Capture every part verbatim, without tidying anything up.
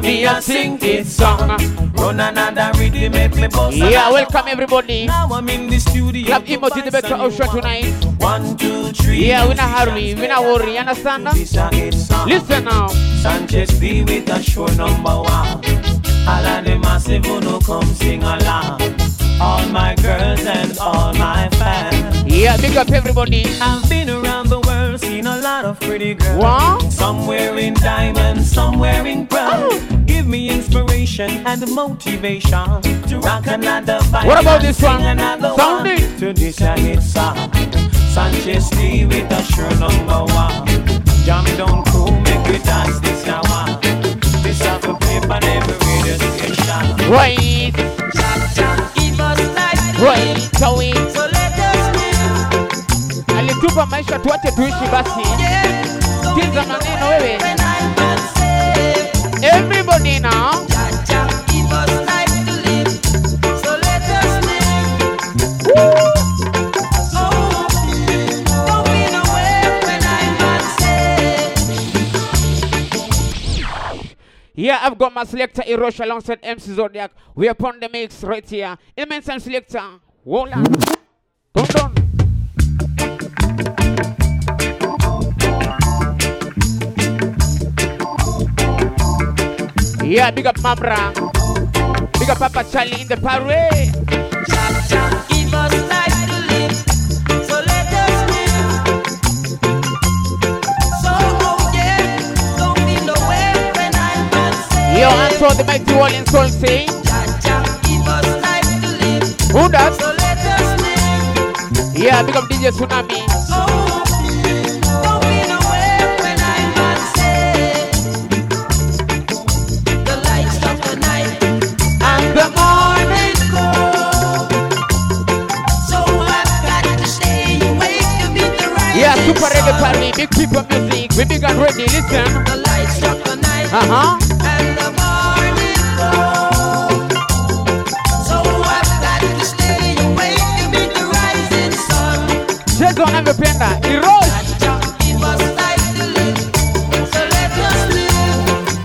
me a sing this song. Run another rhythm, make me boss. Yeah, welcome everybody. Now I'm in the studio. Club emoji the better ocean tonight. One, two, three. Yeah, we not hurry, we not worry, you understand? Listen now. Sanchez be with a show number one. All of the massive who no come sing along. All my girls and all my fans. Yeah, big up everybody. I've been around the world, seen a lot of pretty girls. What? Some wearing diamonds, some wearing pearls. Oh. Give me inspiration and motivation to rock another vibe. What about this one? Sound it. To this and it's song. Sanchez D with a sure number one. Jam down crew, make we dance this now one. This off a paper and every radio station. Right. Right, so it. So let us live. Alitupa maisha tuache tuishi basi. Tiza maneno wewe. Everybody now. Give us life to live. So let us live. Woo. Oh, don't be nowhere when I'm unsafe. Yeah, I've got my selector Erosh alongside M C Zodiac. We are upon the mix right here. Immense and selector. Hold on. Come down. Yeah, big up Mamra. Big up Papa Charlie in the parade. Give us life to live. So let us live. So, oh yeah, don't be nowhere when I'm unsafe. Yo, answer the mighty wall in soul say. Give us life to live. Who does? So let us live. Yeah, big up D J Tsunami. Oh, don't be nowhere when I'm unsafe. The lights of the night and the morning glow. So I've got to stay awake to meet the rising Yeah, super reggae sun. party, big people music. We big and ready, listen. The lights of the night Uh-huh. and the morning glow. So I've got to stay awake to meet the rising sun. Check on every penda. Erosh. Give us life to live, so let us live.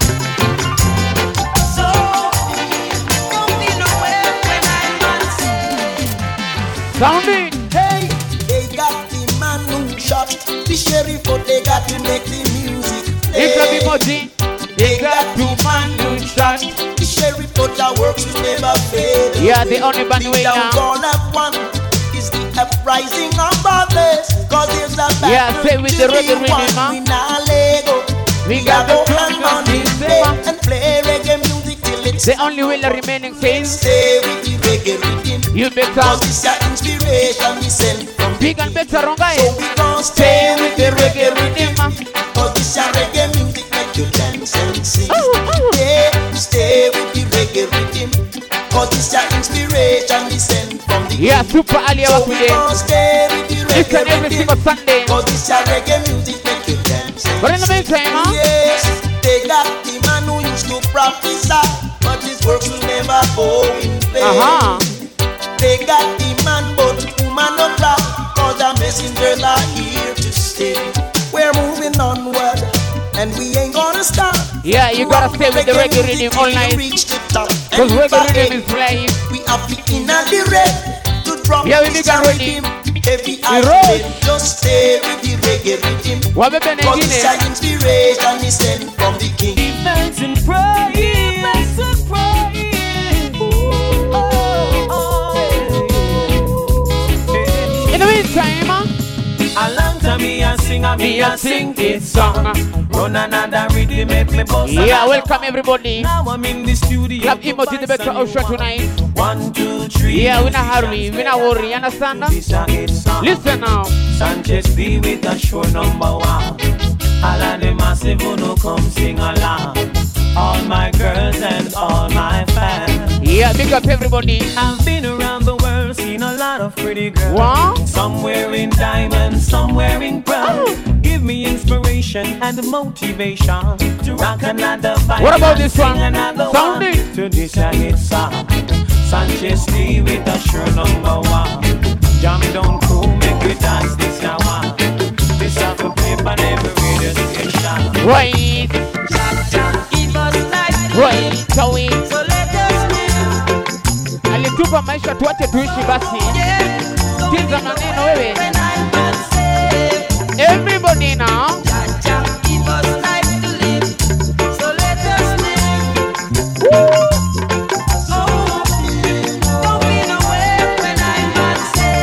So don't be nowhere when I'm unsafe. Sound it. Hey, they got the man who shot the sheriff, but they got to make the music. It's a emoji. They got two man who shot. The sheriff, but their works will never fade. Yeah, the only band The way now. downfall of one is the uprising of others. Cause there's a battle Yeah, stay with the to reggae be won. rhythm, huh? We not let go. We We got got the to hang on strong this system. day and play reggae music till it's The only will remaining says stay with the reggae rhythm. you better Cause it's your inspiration we send from the big and better wrong guy. So we gon' stay with the reggae rhythm. Cause this your reggae music make you dance and sing. Yeah, stay with the reggae rhythm. Cause this your inspiration we send from the Yeah, super Ali So was we today. gon' stay with the Listen reggae every single rhythm. Sunday. Cause this your reggae music make you dance and But in the sing. meantime, huh? Yes, they got the man who used to prophesy, but his works will never go in vain. Uh-huh. They got the man, but woman of love, cause the messengers are here to stay. We're moving onward, and we ain't gonna stop. Yeah, you gotta stay with the reggae rhythm all night. Reach the top. Cause And reggae if I rhythm is flying. we have the inner the red to drop Yeah, we this big and ready. rhythm. Every roll. athlete just stay with the reggae rhythm. What happened Cause in it's Guinea? an inspiration is sent from the king. Defense and praise. Defense and praise. Ooh, oh, oh, yeah. In the meantime, huh? A long time me a sing, a me a sing this song. Run another rhythm, make me boss. Yeah, welcome everybody. Now I'm in the studio. Club emoji the better ocean tonight. One, two, three. Yeah, we not hurry, we not worry, you understand? This a hit song. Listen now. Sanchez be with a show number one. All of the massive who no come sing along. All my girls and all my fans. Yeah, big up everybody. I've been around the world, seen a lot of pretty girls. What? Some wearing diamonds, some wearing pearls. Oh. Give me inspiration and motivation to rock another vibe. What about and this sing one? Another Sound one. it. To this a hit song. Sanchez D with a sure number one. Jam down crew, make we dance this now one. This off a paper and every radio station. Right. Give us life Right away. So let us live. Alitupa maisha tuache tuishi basi. Tiza maneno wewe. When I'm not saved. Everybody now. Jah give us life to live. So let us live. Woo. Oh, don't be nowhere when I'm not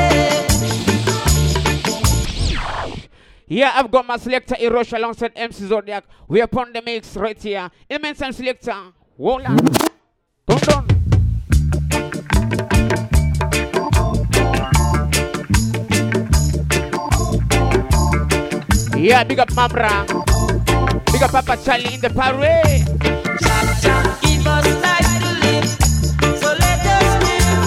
saved. Yeah, I've got my selector Erosh alongside M C Zodiac. We are upon the mix right here. Immense and selector. Hold on. Come down. Yeah, big up Mamra. Big up Papa Charlie in the parade. Jah Jah give us life to live. So let us live.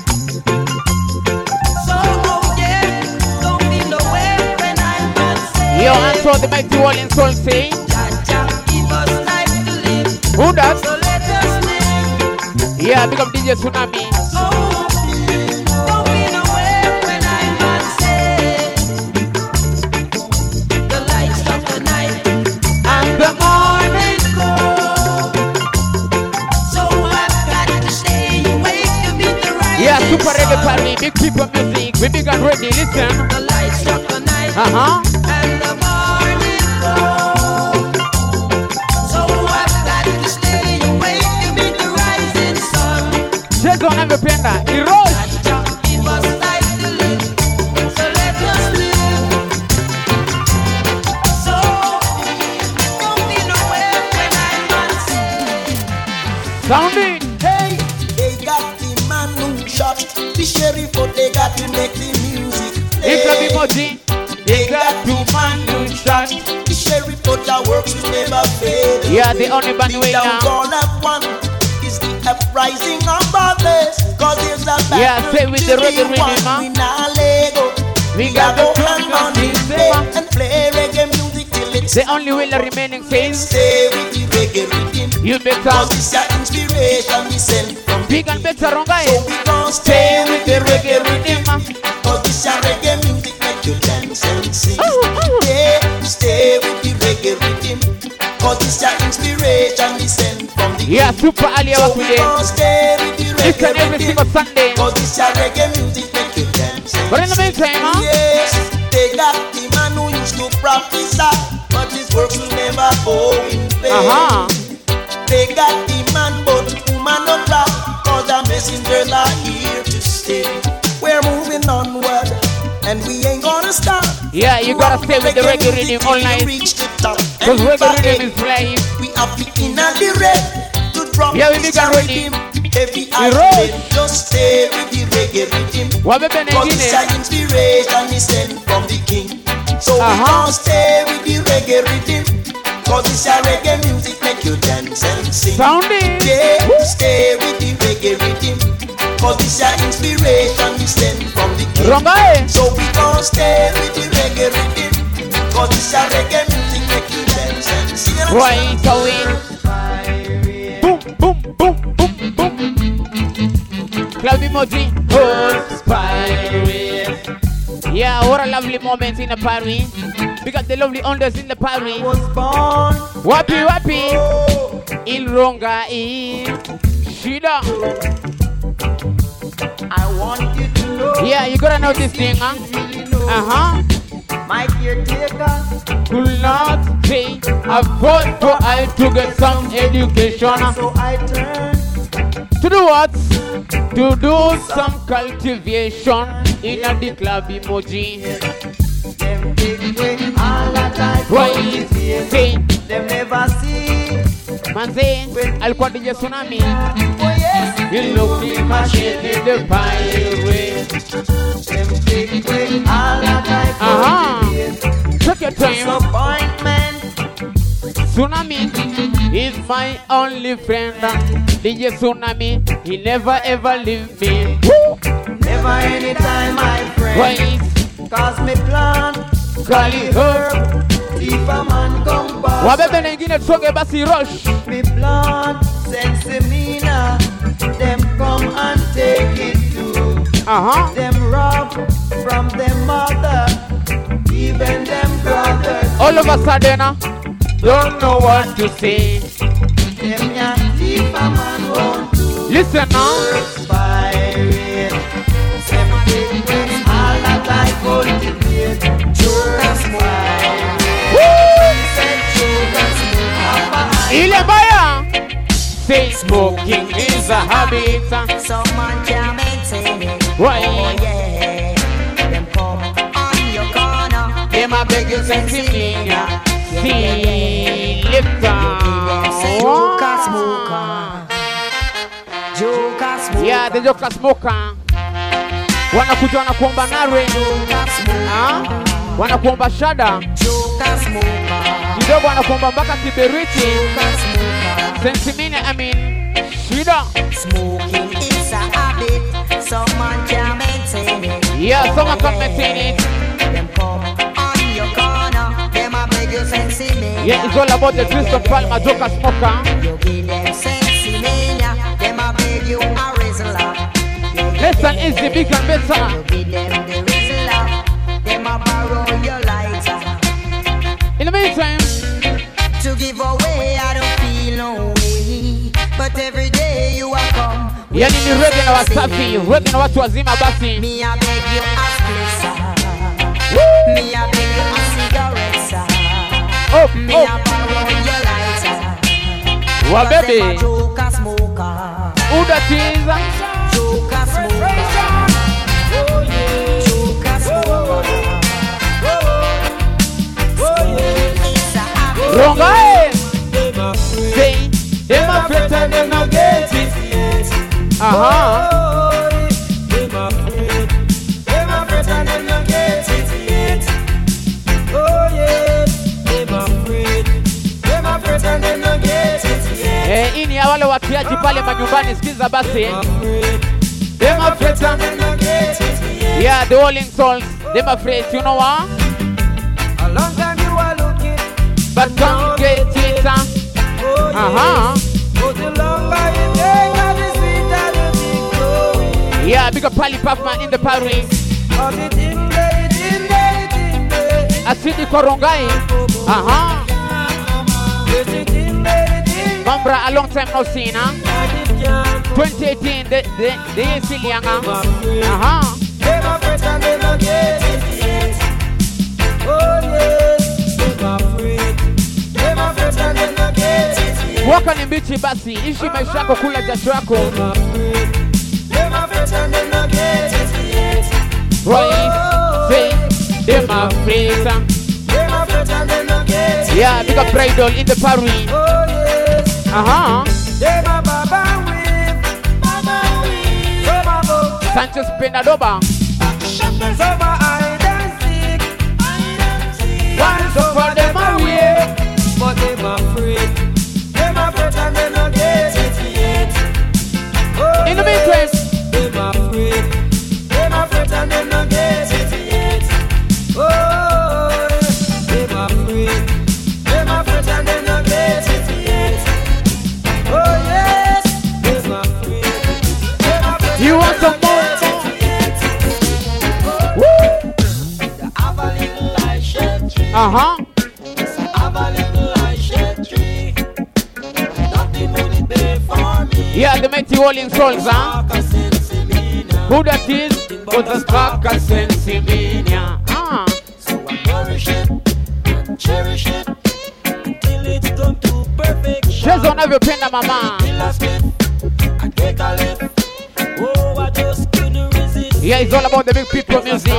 So oh yeah, don't be nowhere when I'm not saved. Yo, answer the mighty wall in soul say. Jah Jah give us life to live. Who does? So let us live. Yeah, big up D J Tsunami. Oh, don't be nowhere when I'm not saved. The lights of the night and the morning glow. So I've got to stay awake to meet the rising Yeah, super reggae sun. party, big people music. We big and ready, listen. The lights of the night Uh-huh. and the morning glow. So I've got to stay awake to meet the rising sun. Check on every penda. Erosh. Jah give us life to live, so let us live. So don't be nowhere when I'm not saved. Sound it. Hey, they got the man who shot the sheriff, but they got to make the music. If the emoji, they got two man to shot. The sheriff, but their works will never fade. Yeah, the only band way The now. downfall of one is the uprising of others. Cause there's a Yeah, battle stay with to the be reggae won. rhythm, huh? We not let go. We We got got the to hang funk on and the system. day and play reggae music till it's The only will remaining says stay with the reggae rhythm. you Cause better it's your inspiration we send from the big and better wrong guy. So we gon' stay with the reggae rhythm. Cause it's your reggae music make you dance and sing. Yeah, stay with the reggae rhythm. Cause it's your inspiration we send from the Yeah, super Ali So was we today. gon' stay with the Listen reggae every single rhythm. Sunday. Cause it's your reggae music make you dance and But in the sing. meantime, huh? Yes, they got the man who used to prophesy, but his works will never go in vain. Uh-huh. They got the man, but woman of love, cause the messengers are here to stay. We're moving onward, and we ain't gonna stop. Yeah, you gotta stay with the reggae rhythm all till we night. reach the top. Cause And reggae back rhythm is playing. we are picking at the red to drop Yeah, we this big and ready. rhythm. Every roll. accident, just stay with the reggae rhythm. Wabebe Cause it's nengine. an inspiration is sent from the king. So we Uh-huh. gon' stay with the reggae rhythm. Cause it's a reggae music make you dance and sing. Sound it. Yeah, stay with the reggae rhythm. Cause it's an inspiration is sent from the king. Wrong guy. So we gon' stay with the reggae rhythm. Cause it's a reggae music make you dance and sing. Right away. Boom, boom, boom, boom, boom. Club emoji. Conspire. Yeah, what a lovely moment in the party. We got the lovely unders in the party. Was born. Wapi wapi. Ilronga i. Shida. I want you to know. Yeah, you gotta know this thing, huh? Uh-huh. My caretaker. Could not say afford for I to get some education. So I turn. To do what? To do some cultivation in a the club emoji. Them take away all that I Why put is here. say Them never see. manze alikuwa D J Tsunami. Oh yes. You look the machine in the pirate. Them take away all that I put Uh-huh. here. Take your time. Disappointment. Tsunami is my only friend. D J Tsunami, he never ever leave me. Woo! Never anytime, my friend. Why? Cause me plant. Kali herb. If a man come back. Wabebe nengine tusonge basi rush. Me plant. Sensimina. Them come and take it too. Uh-huh. Them rob from them mother. Even them brothers. All of a sudden, uh, don't know what to say. Them ya man won't do. Listen now. Inspiring. All that I cultivate. Joker smoke. He said joker smoke. Ile baya. Say smoking is a habit. Some man can't maintain it. Why? Oh yeah. Them come on your corner. Them a beg you sensimania. See, lift Say joker smoker. Joker smoker. Yeah, the joker smoker. Wanakuja wanakuomba nare. Joker smoker. Wanakuomba shada. Joker smoker. Kidogo wanakuomba mpaka kiberiti. Joker smoker. Sensimania, I mean, shida. Smoking is a habit. Some man can't maintain it. Yeah, someone can maintain it. Them come on your corner. Them a beg you sensimania. Yeah, it's all about the twist of Palma joker smoker. You give them sensimania. Them a beg you a rizzler. Less than easy, big and better. You give them the rizzler. Them a borrow your lighter. In the meantime, to give away, I don't feel no way. But every day you are come. yani ni reggae na wasafi, reggae na watu wazima basi. Me I beg you a splitter. Me I beg you a cigarette, sir. Oh, Me oh. I borrow your lighter. Wa Cause them baby. a joker smoker. Who that is? Joker smoker. Oh yeah. Joker smoker. It's a habit. Wrong eyes. Say, them a afraid and them not get it. Uh-huh. Them afraid. Them afraid and them not get it yet. Oh yes. Them afraid. Them afraid and them not get it yet. Eh, ini ya wale watiaji pale manyumbani, sikiza basi. Them Them afraid and them not get it yet. Yeah, the Rolling Souls. Them afraid, you know what? A long time you are looking, But don't get it. Uh huh. but the longer you take, and the sweeter the thing going. Yeah, big up Pali Puffman in the Paris. Cause it in there, it in there, it in there. Asidi Korongai. Uh huh. Yes, it in there, it in there. Mambra, a long time no seen, huh? twenty eighteen, the the the year still young, huh? Uh huh. Them afraid and they don't get it yet. Oh yes, them afraid. Them afraid and they don't get it yet. Waka ni mbichi basi, ishi maisha yako, kula jasho yako. Them afraid. Them afraid and they don't get it yet. Right? Say, them afraid. Them afraid and they don't get it. Yeah, big up Bridal in the Paris. Oh yes. Uh huh. Them a baba whip, baba whip. Some a book, Sanchez Penadoba. some a hide and seek, hide and seek. One so for them away. But them afraid, them afraid and they don't get it yet. Oh, In the meantime, them afraid, them afraid and they don't get it yet. Oh, them afraid, them afraid and they don't get it yet. Oh yes, them afraid, them afraid. you want some more? Have a little light shed tree. Uh huh. Have a little light shed tree. Nothing only there for me. Yeah, the mighty Rolling Souls, huh? Who that is? Was the spark of Sensimania. Ah. So I nourish it and cherish it until it's come to perfection. Just unavyopenda mama. Till I split and take a lift. Oh, I just couldn't resist. Yeah, it's all about the big people music.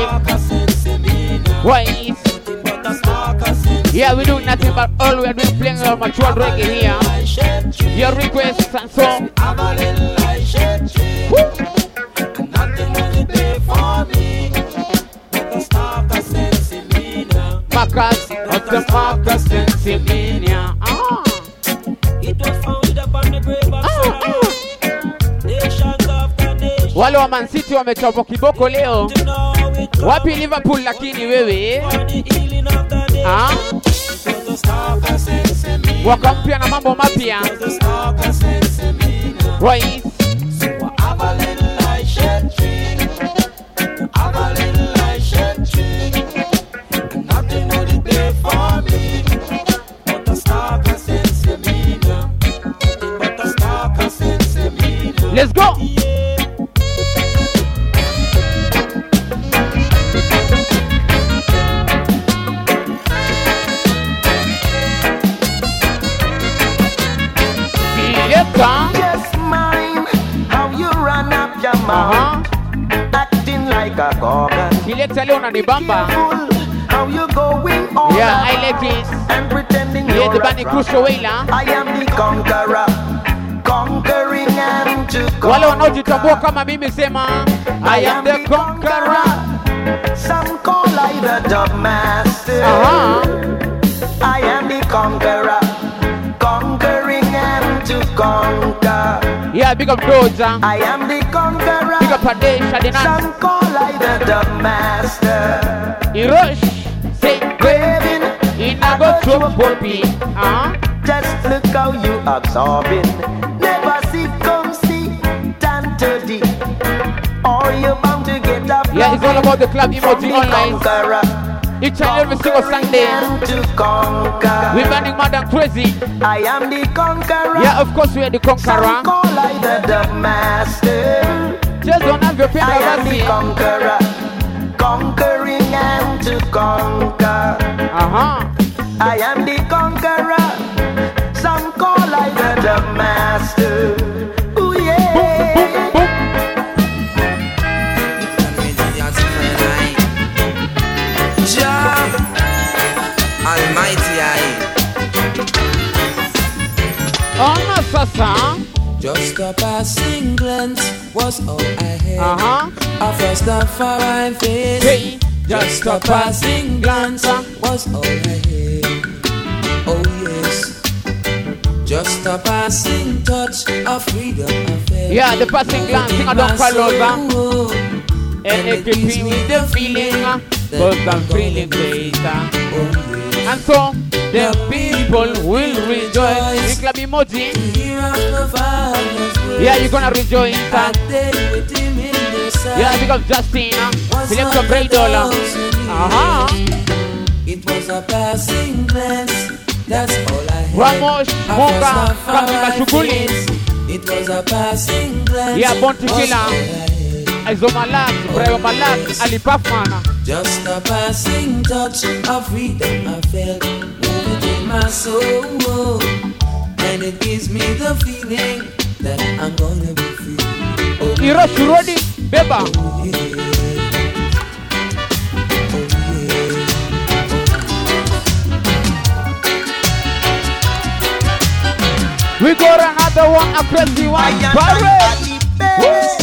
Why? Yeah, we do nothing but all we are doing playing our mature reggae here. Your requests and so. Have a little light shed tree. And nothing only there for me. But the spark of Sensimania. Marcus of the Marcus Sensimania. Ah. It was founded upon the grave of Ah, Sarah. ah. Nations after nations. Wale wa Man City wamechapa kiboko leo. To know it Wapi Liverpool lakini wewe? for the healing of the nation. Ah. It was the spark of Sensimania. Wakampia na mambo mapya. It was the spark of Sensimania. Right? So I have a little light shed tree. Have a little light shed tree. And nothing only there for me. But the spark of Sensimania. But the spark of Sensimania. Aha. acting like a gorgon. Selector leo unanibamba. How you going on? Yeah, I like this. And pretending Yeah, you're the a band rock. Crucial Wailer. I am the conqueror, conquering and to Wale wanaojitambua conquer. kama mimi sema I am the conqueror. Some call I the dub master. Aha. I am the conqueror, conquering and to conquer. Yeah, big up Doja. I am the conqueror. Big up Padesh, Adina. Some call I the dub master. Irosh. Say, Craving, in a go to Poppy. Uh-huh. just look how you absorbing. Never see, come see, tan to D. Or you're bound to get up. Yeah, it's all about the club emoji online. Conqueror, Each and every single Sunday. and to conquer. We're running mad and crazy. I am the conqueror. Yeah, of course we are the Some conqueror. call I the dub master. Just don't have your I paper am the rasi. conqueror, conquering and to conquer. Uh-huh. I am the conqueror. Some call I the dub master. Ooh yeah. Boom, boom. Jah Almighty I. Oh, no, sasa. Just a passing glance was all I had. Uh-huh. A first of far face. Hey, Just a passing glance was all I had. Oh yes. Just a passing touch of freedom I felt. Yeah, the passing glance, thing I don't call over. And it gives me the feeling, uh, but I'm feeling greater. Oh yes. And so, the people will rejoice. In club emoji. Hear of the Father's word. Yeah, you're gonna rejoice. I Uh, did with him in the side. yeah, big up Justina. Was Select not a great dollar. thousand Uh-huh. years. It was a passing glance. That's all I had. Ramos, A Monga, first of Kamika our Shughuli. face. It was a passing glance. Yeah, Bounty Was Killer. all I had. Aizo Malak, Brayo Malak, Ali Puffman. Just a passing touch of freedom I felt moving in my soul, and it gives me the feeling that I'm gonna be free. Oh, Hiroshi Rodi, Beba. oh, yeah. We got another one, a crazy one. I am Barry. the best.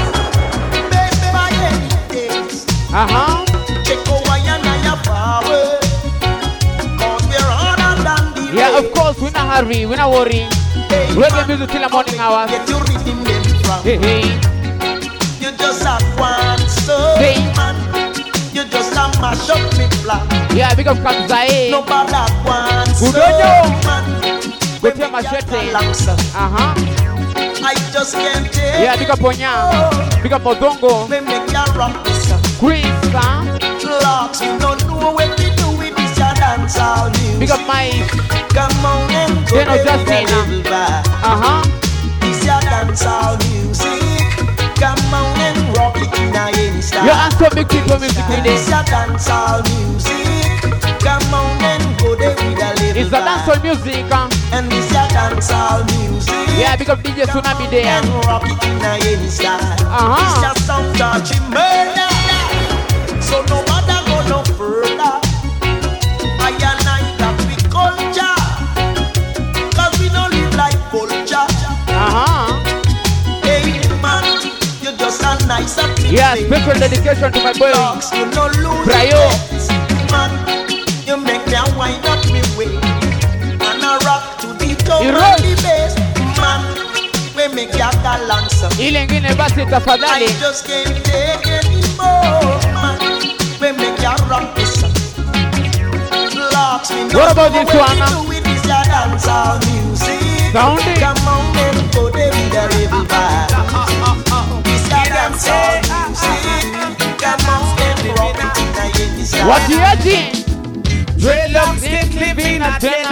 Baby, by any days. Uh-huh. Check over and I am power. Cause we're harder than the Yeah, rain. of course, we not hurry, we not worry. Hey, Reggae man, music till the morning hours. Get your rhythm them from. Hey, hey. You just have one soul, Hey. man. You just a mash up me plan. Yeah, big up Kamzae. No bother one Good soul, on you. man. With When your me get machete. relax, Uh-huh. I just can't take Yeah, big up Onya. Big up Modongo. me make ya rock this. Chris, huh? Locks, you don't know what to do with this ya dance all music. Big up Mike. Come on and go Then there with a Justina. little vibe. Uh-huh. This ya dance all music. Come on and rock it in a any style. You answer big people music with This it. ya dance all music. Come on and go there with a little It's a vibe. dancehall music, huh? And this ya dance all music. Yeah, big up D J Tsunami there. And rock it in a any style. Uh-huh. This ya sound touchy murder. So no matter go no further. I and I got we culture. Cause we don't live like culture. Uh-huh. Hey man, you just a nice up. Yeah, special dedication to my boy. Dogs, you no lose Brayo. it. Man, you make me wind up me way. And I rock to the top You and rock. the bass. Man, we make ya balance. Ile ingine basi I tafadhali. just can't take anymore. Man, we make ya rock this. Locks, we know What about this what one, we huh? do with this ya dancehall music. Sound it. Come on and go there with a little vibe. This ya dancehall music. Come on and rock it in a any style. What you doing? Dreadlocks ain't living a tenement.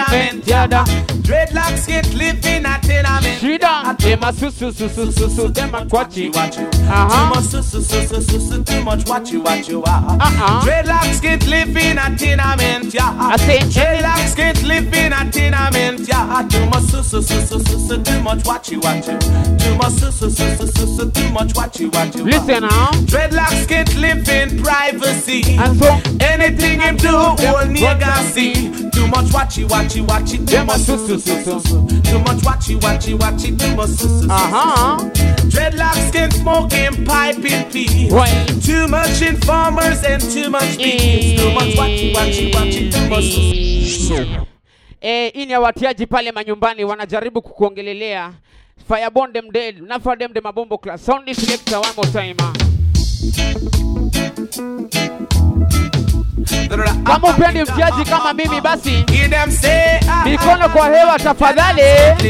yada. Dreadlocks get live in a tenement. She done. Them a su su su su su su. Them a quachi. Uh-huh. Too much su su su su su su. Too much what you what you are. Uh-uh. Dreadlocks get live in a tenement. Yeah. I say Dreadlocks get live in a tenement. Yeah. Too much su su su su su su. Too much what you what you. Too much su su su su su su. Too much what you what you. Listen now. Dreadlocks can't live in privacy. And so anything him do, all nigga see. Too much watchy watchy watchy. Too much su su su su. Too much watchy watchy watchy. Too much su su su. Uh huh. Dreadlocks can smoke and pipe in peace. Right. Too much informers and too much bees. Too much watchy watchy watchy. Too much su su. Eh, ini ya watiaji pale manyumbani wanajaribu kukuongelelea. Firebond them dead. Nafa them the mabombo class. Sound this selector one more time. Kama upendi mtiaji kama mimi basi mikono kwa hewa tafadhali.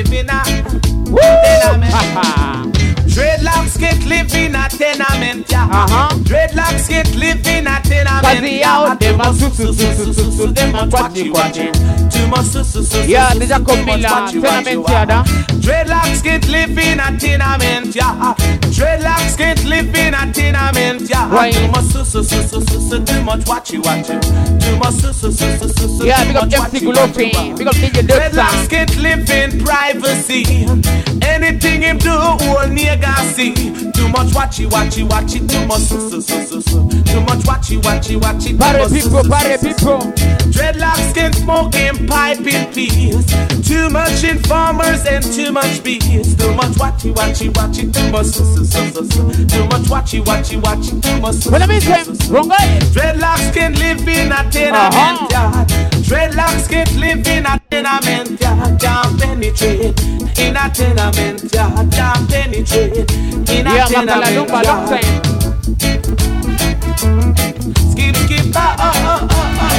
Dreadlocks get live in a tenement, yeah. Uh-huh. Dreadlocks get live in a tenement. Kazi yao dem a su su su su su su dem a kwachi kwachi. Too much su su su. Yeah, deja komila tenement yada. Dreadlocks get live in a tenement, yeah. Dreadlocks get live in a tenement, yeah. Right. Too much su su su su su su. Too much watchy watchy. Too much su su su su su su. Yeah, big up M C Gulofi. Big up D J Dreadlocks can't live in privacy. Anything him do, all nigga see. Too much watchy watchy watchy. Too much su su su su su. Too much watchy watchy watchy. Pare people, pare people. Dreadlocks can smoke and pipe in peace. Too much informers and too much bees. Too much watchy watchy watchy. Too much su su su su su. Too much watchy watchy watchy. Too much su. What I mean, wrong guy. Dreadlocks can live in a tenement yard. Dreadlocks can live in a tenement yard. Can't penetrate in a tenement yard. Can't penetrate in a yeah, tenement yard. Yeah, skip skip ah oh oh oh oh.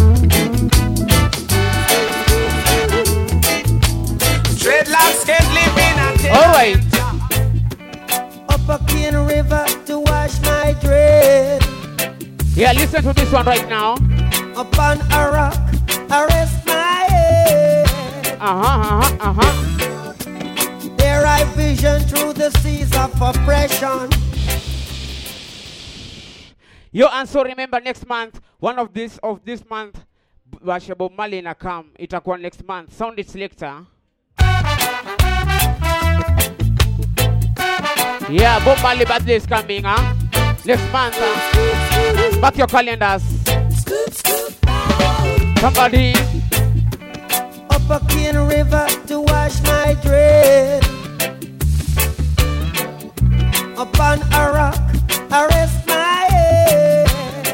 Dreadlocks can live in a tenement. All right. Up a clean river to wash my dread. Yeah, listen to this one right now. Upon a rock, I rest my head. Uh-huh, uh-huh, uh-huh. There I vision through the seas of oppression. Yo, and so remember next month, one of this of this month, Bob Marley na come. Itakuwa next month. Sound it selector. Yeah, Bob Marley birthday is coming, huh? Next month, huh? Mark your calendars. Somebody. Up a clean river to wash my dread. Upon a rock, I rest my head.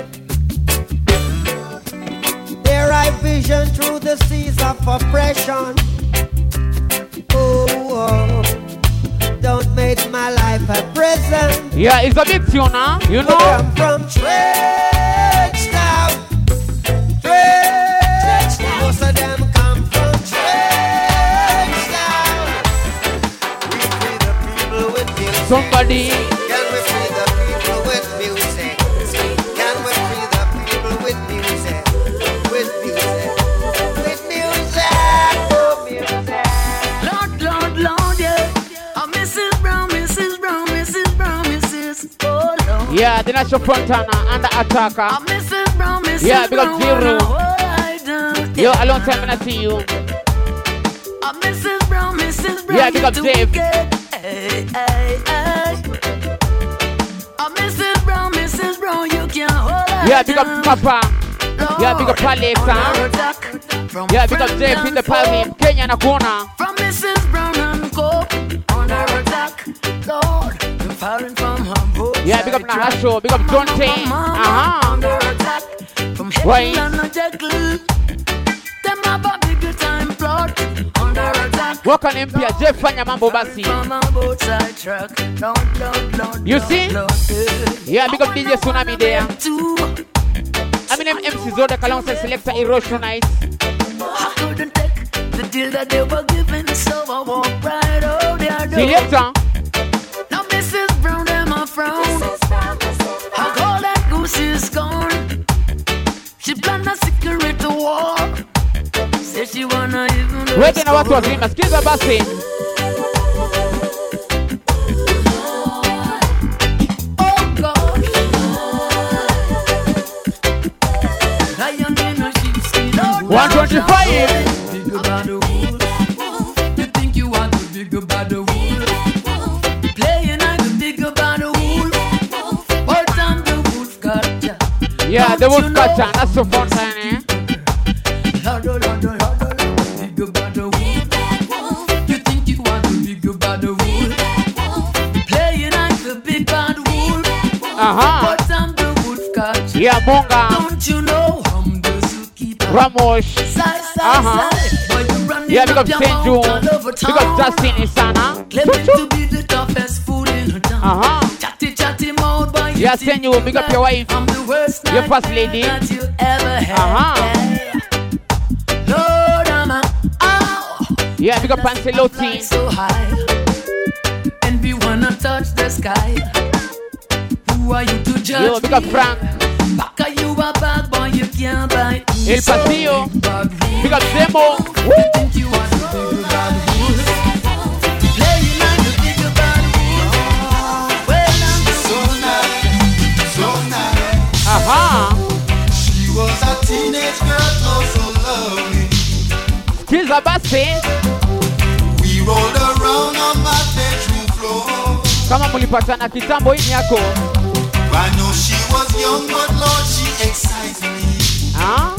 There I vision through the seas of oppression. Oh, oh. Don't make my life a prison. Yeah, it's a big tune, huh? You know? I'm from Trenchtown. Trenchtown. Most of them come from Trenchtown. We free the people with music. Somebody. Can we free the people with music? Can we free the people with music? With music. With music. Oh, music. Lord, Lord, Lord, yeah. I'm Missus Brown, Missus Brown, Missus Brown, Missus Oh, Lord. Yeah, the National Frontana under attacker. I'm Missus Brown, Missus Yeah, because zero. Brown. Yo, a long time when I see you. I'm Missus Brown, Missus Brown. Yeah, big up Dave. Hey, hey, hey. I'm Missus Brown, Missus Brown, you can't hold her Yeah, big up down. Papa. Lord, Yeah, big up Alex, huh? under attack from Yeah, big up friends Dave in and the foe. party. Kenya na corner. From Missus Brown and Co. Under attack, Lord, I'm falling from her boat. Yeah, big up Nahasho, big up John T. Uh-huh. Under attack from Right. Helen and Jekyll. Them have a big time plot. Under attack. Waka ni mpya, Jeff fanya mambo basi. From a boat side truck. Lord, Lord, Lord, You Lord, see? Lord, Lord. Yeah, big up D J Tsunami there. Two. I mean, M C Zoda Kalonse Selector Erosionite. I couldn't take the deal that they were giving, so I walked right over their door. Selector. Now Missus Brown, them a frown. I call that goose is gone. She planned a secret war. Say she wanna even Weke na watu wazima, sikiza basi. one twenty-five. Big about the wool. You think you want to big about the wool? Playing like a big about the wool. All time the wolf catcher. Yeah, the wolf catcher. That's so fun, man. Eh? Huddle, huddle, huddle. Big about the wool. You think you want to big about the wool? Playing like a big bad wool. Uh-huh. All time the wolf catcher. Yeah, Bonga. Don't you know? Ramos. Uh-huh. Yeah, because Senju, because Justin is sana. Claiming to be the toughest fool in her town. Uh-huh. Chatty chatty mouth, boy. Yeah, Senju, big up your wife. I'm the worst your first lady that you ever had. Uh-huh. Lord, I'm a ow. Yeah, big up Ancelotti. So high, and we wanna touch the sky. Who are you to judge? Yo, big up Frank. Back are you a bad boy, you can't buy. El Pasillo. Big up Demo. You think you want to big bad wool? Playing like a big bad wool. Well, I'm So nice, so nice. Uh-huh. She was a teenage girl, oh so lovely. Kiza basi. We rolled around on my bedroom floor. Kama mulipatana kitambo hii yako. I know she was young, but Lord, she excites me. Huh?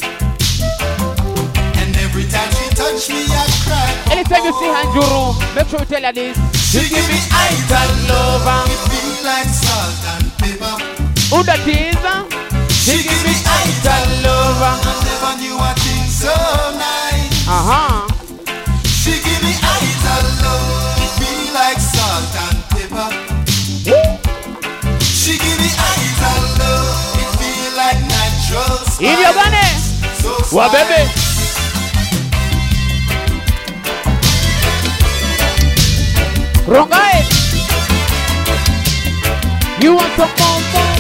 And every time she touch me, I cry. Anytime you see Hanjuru, make sure you tell her this. She give me ice and love. It feel like salt and pepper. Who that is? She give me ice and love. I never knew a thing so nice. Uh-huh. She give me ice and love. It feel like salt and pepper. She give me ice and love. It feel like natural spice. In your bunny. So Wa baby. Rongai. You want some more?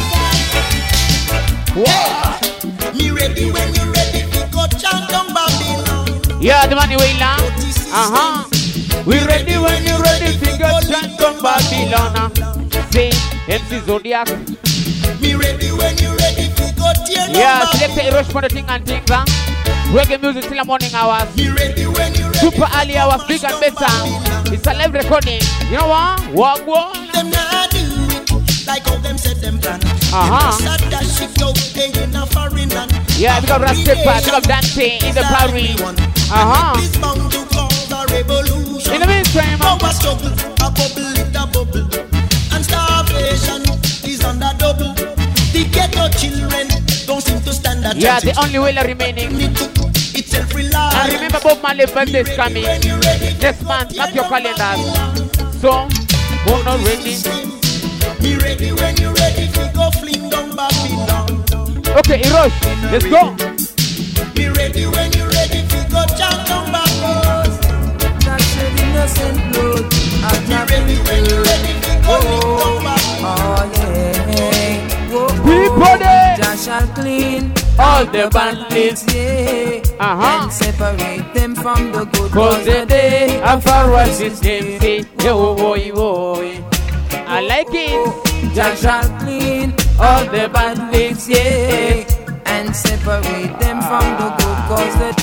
Wow. Me ready when you ready to go chant on Babylon. Yeah, the money way now. Uh-huh. We ready when you ready to go chant on Babylon. Say, M C Zodiac. Me ready when you ready to go tear down Yeah, Babylon. select a rush for the thing and things, huh? Reggae music till the morning hours. Me ready when you ready Super early hours, big and better. It's a live recording. You know what? Walk, walk. them not do it like how them said them plan. Uh-huh. Them sad that shit out there in a foreign land. Yeah, big up Rastapa, big up Dante in the Paris. Uh-huh. This bound to cause a revolution. In the meantime, Our struggle, a bubble, it a bubble. And starvation is on the double. The ghetto children don't seem to stand a chance. yeah, the only way remaining. It's self-reliant. And remember Bob Marley's birthday is coming. Next month, mark your calendars. So, who not ready? Be ready when you're ready to go fling down Babylon. Okay, Erosh, let's go. Be ready when you're ready to go chant down Babylon. That's an innocent blood. Be ready when you're ready to go fling down Babylon. Oh yeah. Whoa, People there. Jah shall clean All the bandits. yeah, Uh-huh. and separate them from the good. Cause the day of our worst is empty. Yo, boy, boy. I like it. Jah shall clean All the bandits, yeah. and separate them from the good. Cause the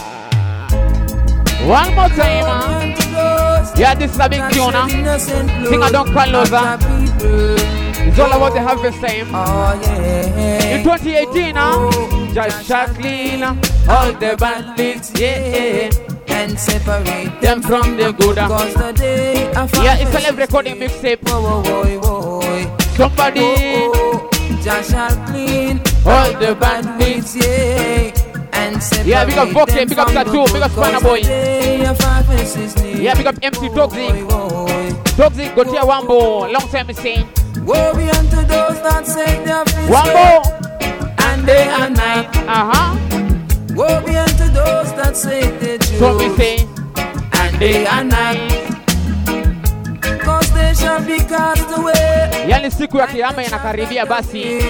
One more time, huh? Yeah, this is a big tune, huh? Sing a don't call us, huh? It's all about the harvest time. Oh yeah. In twenty eighteen, huh? Just shall clean all the bandits, yeah. And separate Them from the good. huh? Cause the day of Yeah, it's a live recording mixtape. Whoa, whoa, whoa, whoa. Somebody, Oh, oh, Jah shall clean all the bandits. yeah. And separate Yeah, big up Voke, them big up from the Tattoo, good. big up Spanner Cause Boy. the day of harvest is near. Yeah, big up M C Toxic. Whoa, whoa, Toxic, go to your Wambo. Long time missing. woe be unto those that say their feet Wambo. and day and night. Uh-huh. Woe be unto those that say they choose So we say, and day and night. Cause they shall be cast away, yani siku ya kiyama inakaribia basi.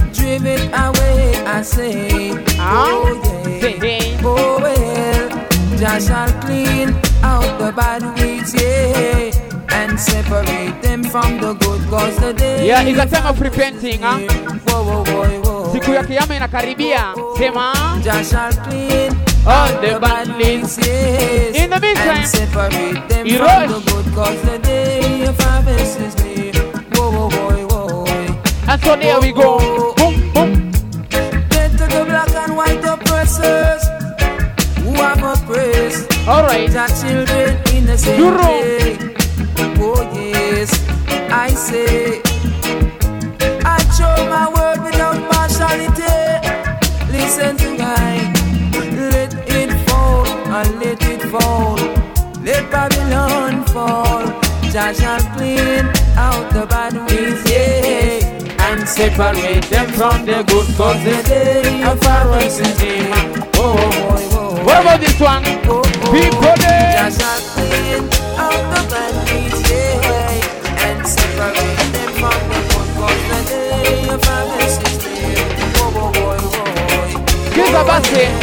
driven away, I say. Ah, Oh yeah. say, hey. Oh well, Just shall clean out the bad weeds, yeah, and separate them from the good, cause the day. Yeah, it's a time of repenting, huh? Whoa, whoa, whoa, whoa. Siku ya kiyama inakaribia. Sema. Just shall clean all the bad weeds, yes, in the meantime, and separate them from rush. The good, cause the day of harvest is near. Whoa, whoa, whoa, whoa. And so there we go. Boom, boom. Get to the black and white oppressors who have oppressed. All right. The children in the same way. Oh yes, I say I show my word without partiality. Listen to mine. Let it fall and let it fall. Let Babylon fall. Jah shall clean out the bad weeds, yeah, and separate them from the good, cause the day of harvest is near. Oh, oh, oh. What about this one? Oh, oh. People there. Jah shall clean out the bad weeds, yeah, and separate them from the good, cause the day of harvest is near. Oh, oh, oh, oh. Kiss about it.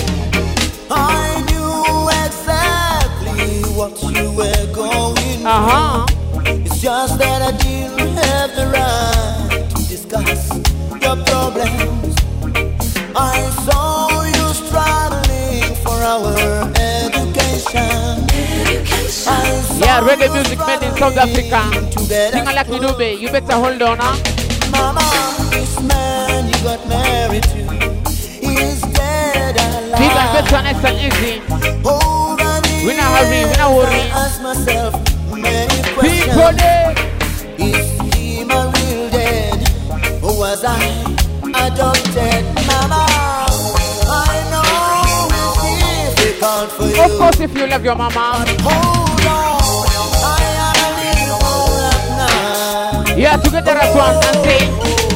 I knew exactly what you were going through. Uh-huh. It's just that I didn't have the right to discuss your problems. I saw you struggling for our education. education. Yeah, reggae music made in South Africa. Sing like Dube, you better hold on, huh? Mama, this man you got married to is dead alive. Big and better, nice and easy. We not hurry, we not worry. Ask myself many questions. People there. Is he my real dad? Or was I adopted? Mama, I know it's difficult for you. Of course, if you love your mama. But hold on, I am a little hold up now. Yeah, together as one and say.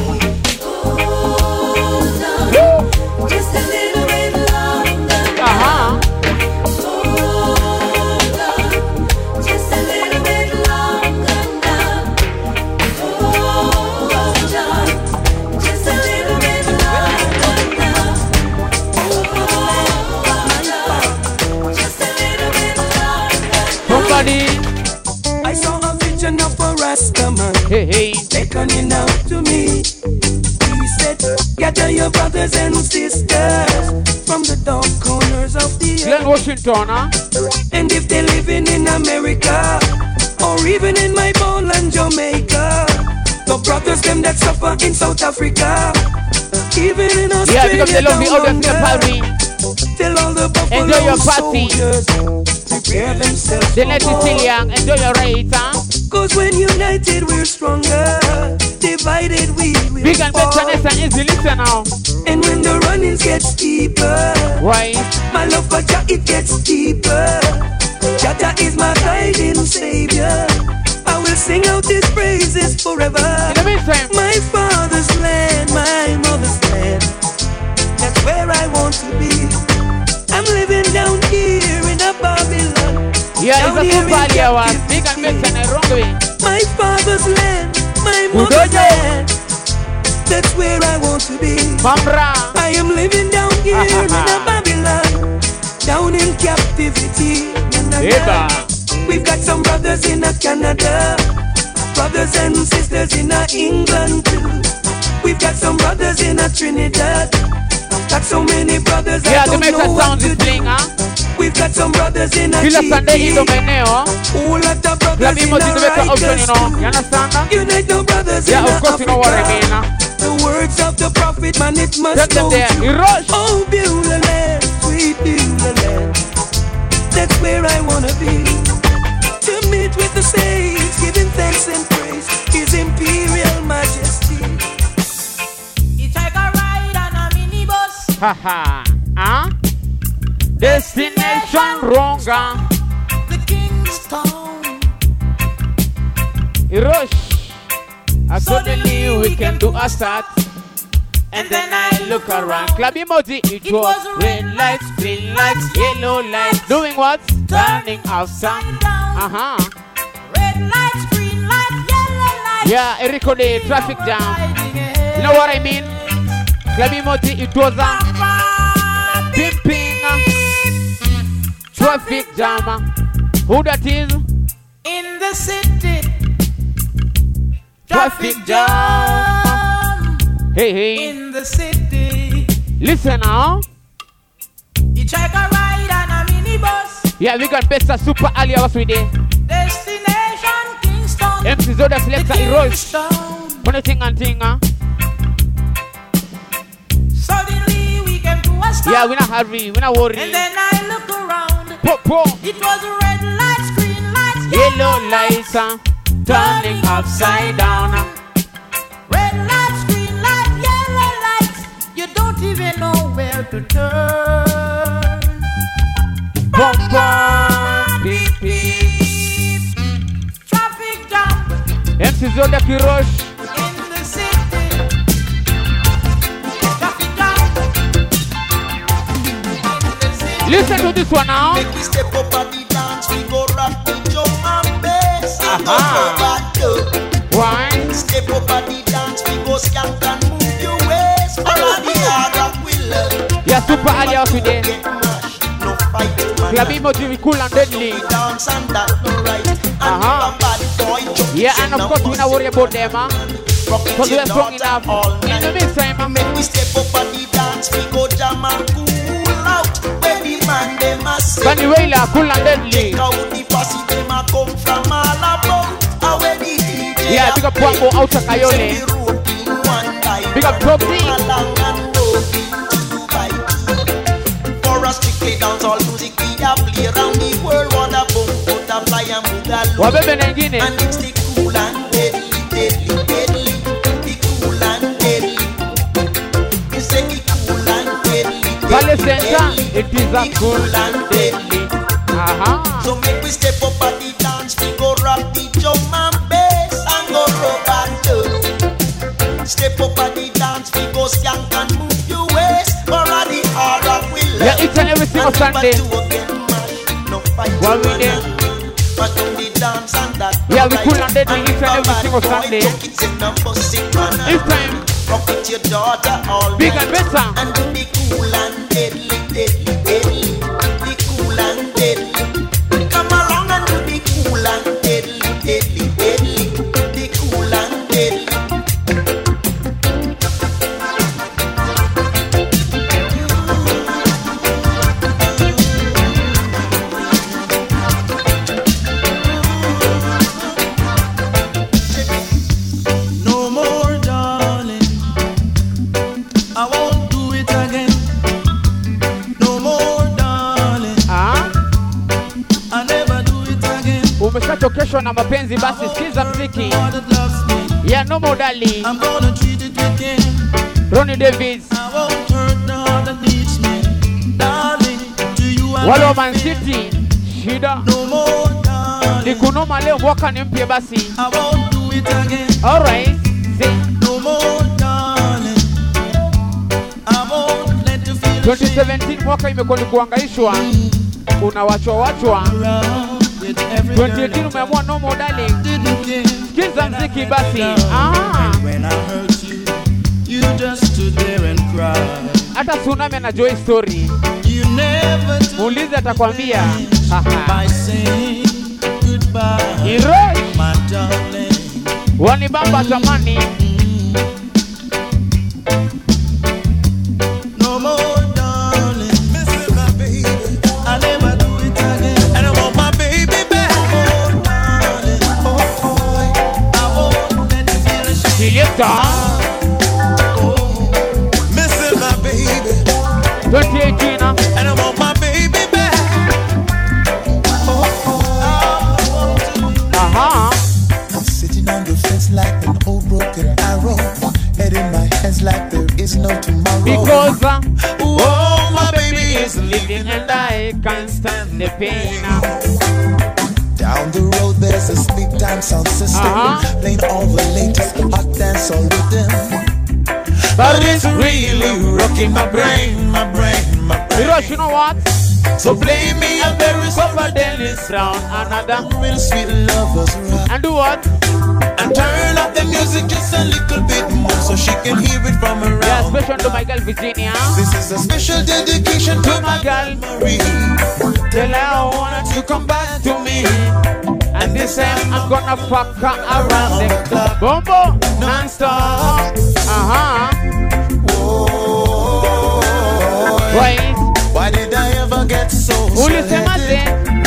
Just a little bit longer. Uh-huh. Hold on. Just a little bit longer now. Hold on. Just a little bit longer now. Hold on. Just a little bit longer. Somebody. I saw a vision of a Rasta man. Hey, hey. Beckoning out to me. He said, gather your brothers and sisters from the dark corners of the Glen earth. Washington, huh? And if they're living in America or even in my and Jamaica, the brothers them that suffer in South Africa, even in Yeah, because they Australia love the down audience in party. under, tell all the buffalo Enjoy your party. soldiers prepare themselves Then let for it war. still young. Enjoy your rate, huh? Cause when united we're stronger, divided we will Big and fall. better, nice and easy. Listen now. And when the runnings get steeper, Right. my love for Jah it gets deeper. Jah Jah is my guiding savior. I will sing out his praises forever. In the meantime, My father's land, my mother's land, that's where I want to be. I'm living down here in a Babylon. yeah, Down it's a here good in party hour. Big and captivity. better, and wrong way. My father's land, my Udojo. mother's land, that's where I want to be. Mambra. I am living down here in a Babylon, down in captivity. Na, na, na. Eba. We've got some brothers in a Canada, brothers and sisters in a England too. We've got some brothers in a Trinidad. Got so many brothers Yeah, I the don't metal know what sound to is do. playing, huh? We've got some brothers in a Kila Sunday G P. ido meneo. Whole lot of brothers Club in Imo a did the better option, you know. You Righteous understand that? too. Unite the brothers Yeah, in of course you know what I mean, Africa. huh? The words of the prophet, man, it must Tell them go there. through. You rush. Oh, Beulah land, sweet Beulah land, that's where I wanna be. To meet with the saints, giving thanks and praise, His Imperial Majesty. You take a ride on a minibus. Haha. Huh? Destination wronger. The King's Town. You rush. And suddenly we can do a start. And then I look around. Club emoji. It, It was was red lights, green lights, yellow lights. Doing what? Turning out sun. Uh huh. Red lights, green lights, yellow lights. Yeah, Erico the traffic jam. You know what I mean? Club emoji. It was a pimping. Traffic jam. Who that is? In the city. Traffic jam. Hey, hey. In the city. Listen now. You check a ride on a minibus. Yeah, we got best super early hours with it. Destination Kingston. M C Zoda selector he rush. When you think and think, huh? Suddenly we came to a stop. Yeah, we not hurry, we not worry. And then I look around. Pop, pop. It was red lights, green lights, Yellow lights, uh, turning upside down. uh. red lights, green lights, yellow lights. You don't even know where to turn. Bum, bum, beep, beep. Traffic jam M C Zoda he rush. in the city. Traffic jam in the city. Listen to this one now. Make we step up at the dance, we go rock the jump and bass. And go Aha. over Why? the step up at the dance, we go skank and move your waist. All of the hard rock we love. Yeah, super early hours with it. Get mashed, no fight, man. Club emoji cool and deadly. We dance and that no right. And Aha. if a bad boy jump, Yeah, say and of no course we not worry about them, huh? rock it Because we your are strong daughter enough. all In the night. meantime, I Make we step up at the dance, we go jam and cool out. When the man them a say, Bunny Wailer, cool and deadly. check out the posse them a come from all about. And when the D J Yeah, big up Wambo out of Kayole. send the rope in one by Big up one, Tropsy. along and moving two by two. For us strictly dance all music we a play around the world. What a boom, butterfly and boogaloo. Wabebe nengine. And it's the cool and deadly, deadly, deadly. The cool and deadly. You say the cool and deadly, Palace deadly, Center, deadly. it is a The cool cool and deadly. Aha. So make we step up at the dance, we go rock the drum and bass and go rub and dub. Step up at the dance, we go skank and move your waist. For all the hard rock we love. Yeah, each and every single And never Sunday. do again, man. No fight, What we man. there? But on the dance and that. Yeah, we right. cool and deadly each and every bad single boy Sunday. junk, it's a number six, man. This time, Rock with your daughter all big night. and better. And do the cool and deadly, deadly, deadly. The cool and deadly. Come along and do the cool and deadly, deadly, deadly. The cool and deadly. No more, darling. I won't do it again. No more, darling. Ah, I never do it again. umeshachokeshwa na mapenzi basi sikiza mziki. All that loves me, Yeah, no more darling. I'm gonna treat it again. Ronnie Davis. I won't hurt the heart that needs me, darling. To you I Wale wa will Man fail. City. Shida. No more, darling. Nikunoma leo mwaka ni mpya basi. I won't do it again. Alright. See. No more, darling. I won't let you feel twenty ashamed seventeen mwaka imekuwa ni kuangaishwa. Unawachwa wachwa. around with every twenty girl eighteen that umeamua no more darling. didn't care. Sikiza mziki basi. Ah. Ah. And when I hurt you, you just stood there and cried. Hata Tsunami anajua hii story. You never took Muulize atakwambia. Aha. by saying goodbye, Irosh. my darling. Wanibamba zamani. No more, darling. Missing my baby. I never do it again. And I want my baby back. Oh, darling. Oh, boy. I won't let you feel ashamed. Selector. Missing my baby. twenty eighteen. ah. And I want my baby back. Oh, I want to. Aha. I'm sitting on the fence like an old broken arrow. Head in my hands like there is no tomorrow. Because uh, Oh, my baby is living and I can't stand the pain. Down the road there's a big time sound system, Uh-huh. playing all the latest hot dance all rhythm. But it's really rocking my brain. my brain, my brain. Irosh, you know what? So play me a very Cover soft Dennis Brown, another. Real sweet lovers rock. And do what? and turn up the music just a little bit more so she can hear it from Yeah, around. special to my girl Virginia. This is a special dedication to my my girl. girl Marie. Tell her I want her to come back to me. And this time I'm gonna fuck her around the club. Bumbo, non-stop. Uh-huh. Why? Why did I ever get so Who listen at it?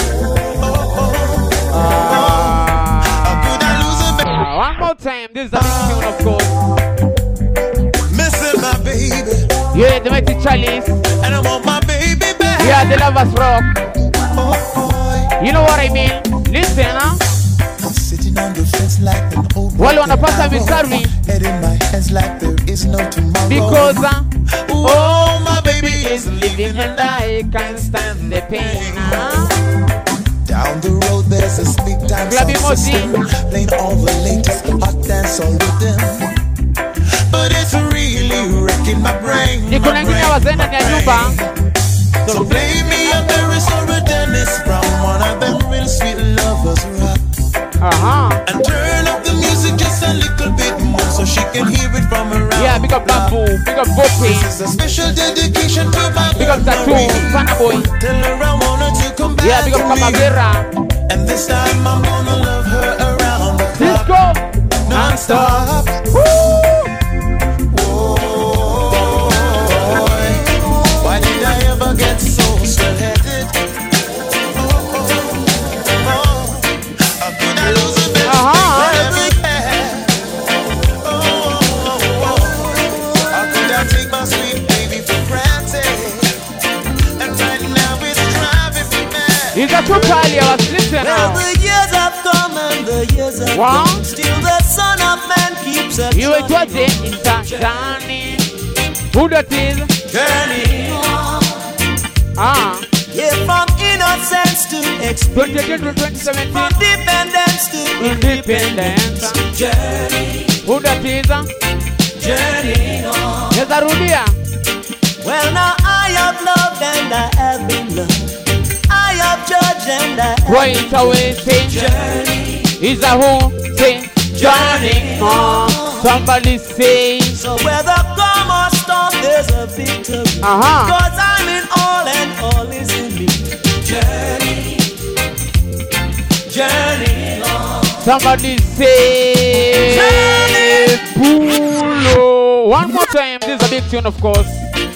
One more time, this is a big tune, of course. Missing my baby. Yeah, the mighty Chalice. And I want my baby back. Yeah, the lovers rock. Oh, boy. You know what I mean? Listen, huh? I'm sitting on the fence like an old Well, on the pass I'm sorry. Head in my hands like there is no tomorrow. Because, uh, oh, my baby is living and I can't stand the pain, huh? Down the road there's a sleep dance system, playing all the latest hot dance on rhythm. But it's really wrecking my brain. You couldn't give me a zen and a nyumba. So play me a Paris or a Dennis Brown, one of them real sweet lovers rock. Uh-huh. And turn up the music just a little bit more so she can hear it from around. Yeah, big up Bamboo, big up Boppy. This is a special dedication to my big up Tattoo, Fana Boy. Tell her I want her to come back. Yeah, big up Camavera. And this time I'm gonna love her around the clock. Let's go! Non-stop. Woo! Why did I ever get so still-headed? Oh, oh, oh. How could I lose a best uh-huh. thing I ever had? Oh, oh, oh. How could I take my sweet baby for granted? And right now it's driving me mad. You got to call you, listen now. Well, the years have come and the years have wow. gone. Still the son of man keeps a you ain't what it is, Johnny. Who that is? Journey. Ah. Yeah, from innocence to experience. twenty seventeen. From dependence to independence. Journey. Who that is? Journey. Yes, Arudia. Well, now I have loved and I have been loved. I have judged and I have Why it's always say journey. Is a who say journey. Oh, somebody say. So whether come or storm, there's a victory. Uh-huh. Cause I'm in all and all is in me. Journey. Journey long. Somebody say journey. Pulo. One more time. This is a big tune, of course.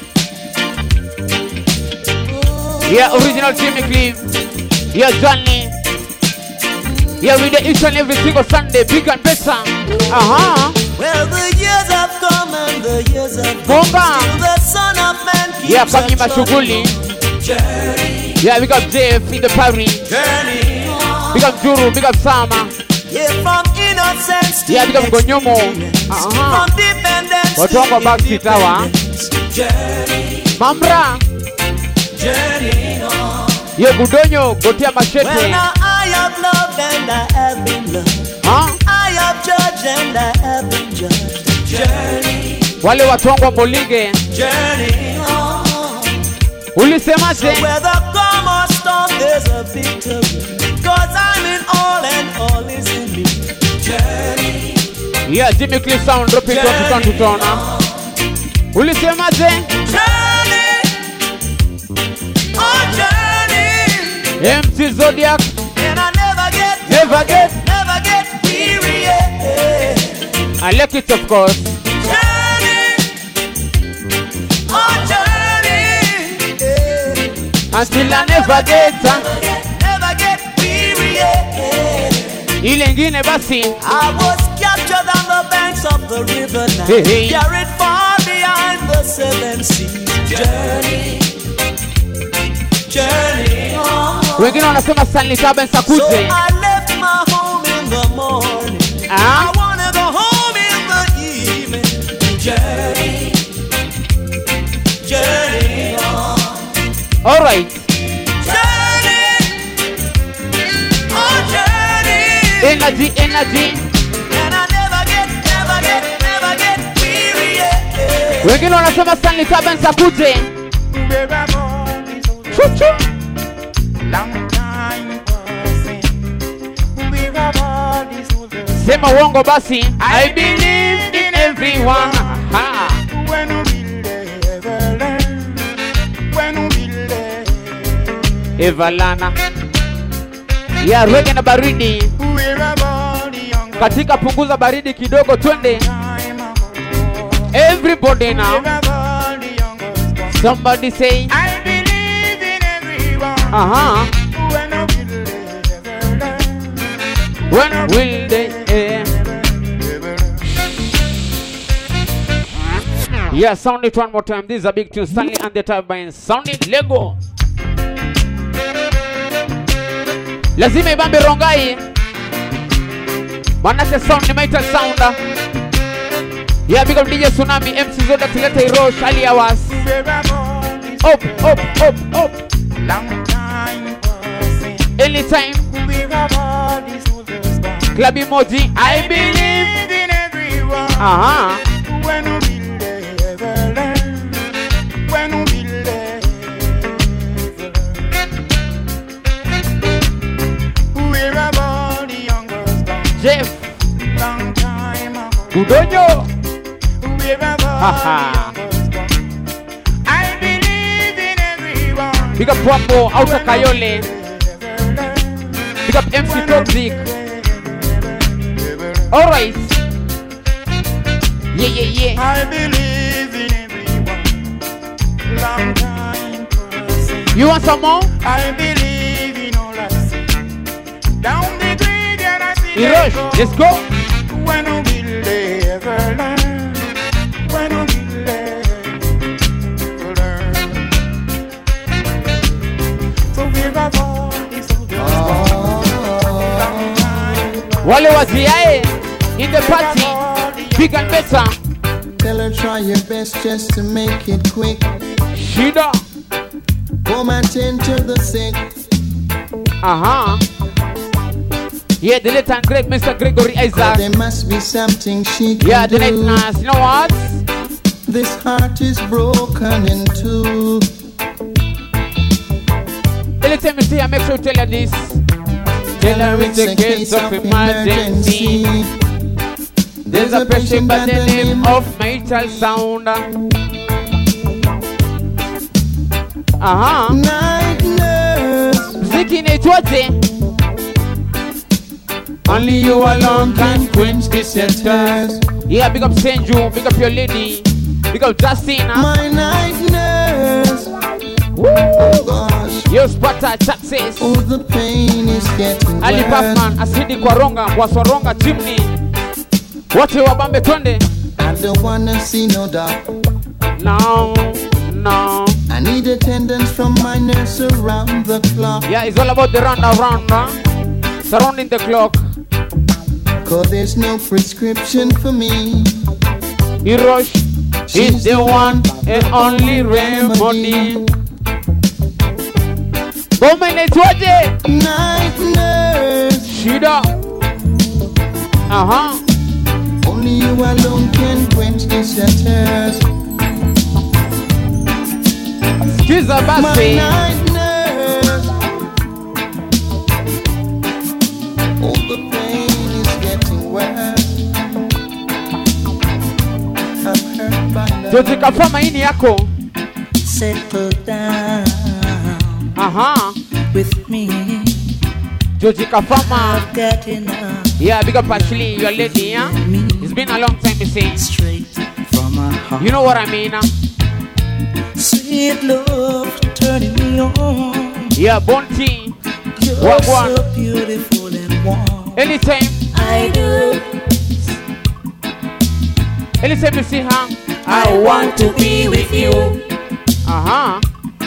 Yeah, original Jimmy Cliff. Yeah, Johnny. Yeah, with the each and every single Sunday, big and better. Uh-huh. Well, the years have come and the years have gone. Bomba. Still the son of man keeps yeah, Pagi Mashuguli. Journey. Yeah, we got Jeff in the party. Journey. Big up Juru, big up Sama. Yeah, from innocence to yeah, big up Gonyomo. Uh-huh. From dependence to independence. Journey. Mambra. Journey on. Yeah, Budonyo, Gotia Machete. Well, now I have loved and I have been loved. Huh? I have judged and I have been judged. Journey. Wale watongwa Molige. Journey on. Ulisema so whether come or storm, there's a victory. Cause I'm in all and all is in me. Journey. Yeah, Jimmy Cliff sound dropping from town to town. Ulisema Journey. Oh, journey. M C Zodiac. And I never get, never get, never get weary. Yeah. I like it, of course. Journey. Oh, journey. Yeah. Until I never get, never get, never get weary. Yeah. Ile ingine basi. I was captured on the banks of the river now. Hey, hey. Carried far behind the seven seas. Journey. Journey on. Wengine wanasema Stanley Taben Sakute. So I left my home in the morning. Ah? I wanna go home in the evening. Journey. Journey on. All right. Journey. Oh, journey. Energy, energy. And I never get, never get, never get weary. Yeah. Wengine wanasema Stanley Taben Sakute. Chuchu. Long time passing. Where have all these others? Sema uongo basi. I believe in everyone. Ha. When will they ever learn? When will they? Evalana. Ya reggae na baridi. Katika punguza baridi kidogo twende. Everybody now. Somebody say I believe in everyone. uh-huh. When will When will they eh? Yeah, sound it one more time. This is a big tune. Stanley and the Turbine. Sound it, Lego. Lazima ibambe rongai. Manake sound ni maita sounder. Yeah, big up D J Tsunami, M C Zoda, Tileta Hirosh, Ali Awas. Up, up, up, up. long time passing. Anytime. We have all these soldiers born. Club emoji. I believe. in everyone. Uh-huh. When will they ever learn? When will they ever learn? Where have all the young girls gone? Jeff. Long time ago. Kudonyo. Where have all Haha. the young girls gone? I believe in everyone. Big up Wambo, Outer Kayole. Big up M C Toxic. Alright. Yeah, yeah, yeah. I believe in everyone. Long time passing. You want some more? I believe in all I see. Down the graveyard I see them Hirosh, go. let's go. When will they ever learn? When will they ever learn? So we got all these soldiers long time. Wale wa G I A in the party. Big and better. Tell her try your best just to make it quick. Shida. Come and tend to the sick. Uh-huh. Yeah, the late and great Mister Gregory But Isaac. there must be something she can Yeah, the late do. nurse. You know what? This heart is broken in two. Anytime you see her, make sure you tell her this. Tell her it's a case of emergency. There's a patient by the name of Michael Sound. Uh-huh. Night nurse. Ziki inaitwaje? Only you alone can quench this thirst. Yeah, big up Senju, big up your lady, big up Justina. My night nurse. Woo! Oh gosh. Yo, Sparta, success. Oh, the pain is getting Ali worse. Batman, asidi kwa ronga, wasoronga chimney. Wote wabambe twende. I don't wanna see no doctor. No, no. I need attendance from my nurse around the clock. Yeah, it's all about the round around, huh? Surrounding the clock. Cause there's no prescription for me. Hirosh is the one and only remedy. Boma inaitwaje? Night nurse. Shida. Uh-huh. Only you alone can quench this thirst. Skiza My basi. night nurse. Oh, the pain is getting worse. I'm hurt by love. Jotika fama ini yako. Settle down Uh-huh. with me. Jotika fama. I've got enough Yeah, big up Ashley, your lady, yeah? It's been a long time you see. straight from my heart. You know what I mean, huh? Sweet love turning me on. Yeah, Bonti. You're What one? so beautiful and warm. Anytime, I do. anytime you see her. I want to be with you. Uh-huh.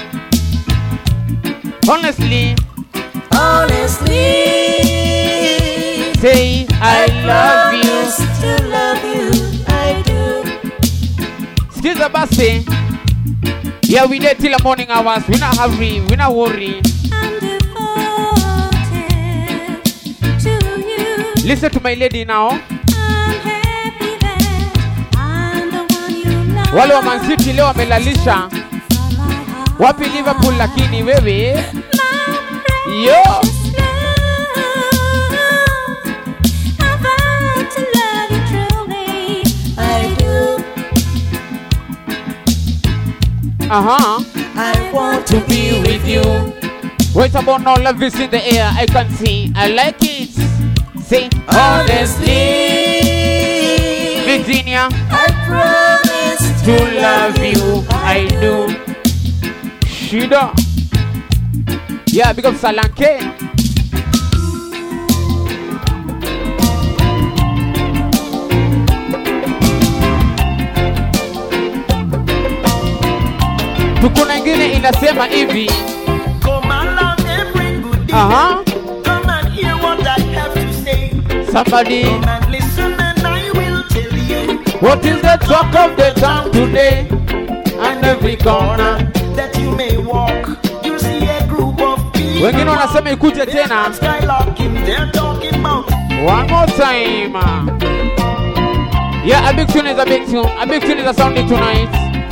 Honestly, Honestly, say I love you. honest to love you. I do. Skiza basi. Yeah, we there till the morning hours. We not hurry, we not worry. I'm devoted to you. Listen to my lady now. I'm happy that I'm the one you love. Wale wa Man City leo wamelalisha. From my heart. Wapi Liverpool lakini wewe? My Yo. precious love. I vow to love you truly. I do. Uh-huh. I want to be with you. Wait about no love is in the air, I can see, I like it. Say honestly, Virginia, I promise to love you, I do. Shida. Yeah, because Salanke. Tukuna ingine inasema hivi. Come along every good day. Uh-huh. Come and hear what I have to say. Somebody. Come and listen and I will tell you. What is the talk of the town today? And every corner that you may walk, you see a group of people. Wengine wanasema ikuje tena. Skylocking, they're talking about. One more time. Yeah, a big tune is a big tune. A big tune is a sounding tonight.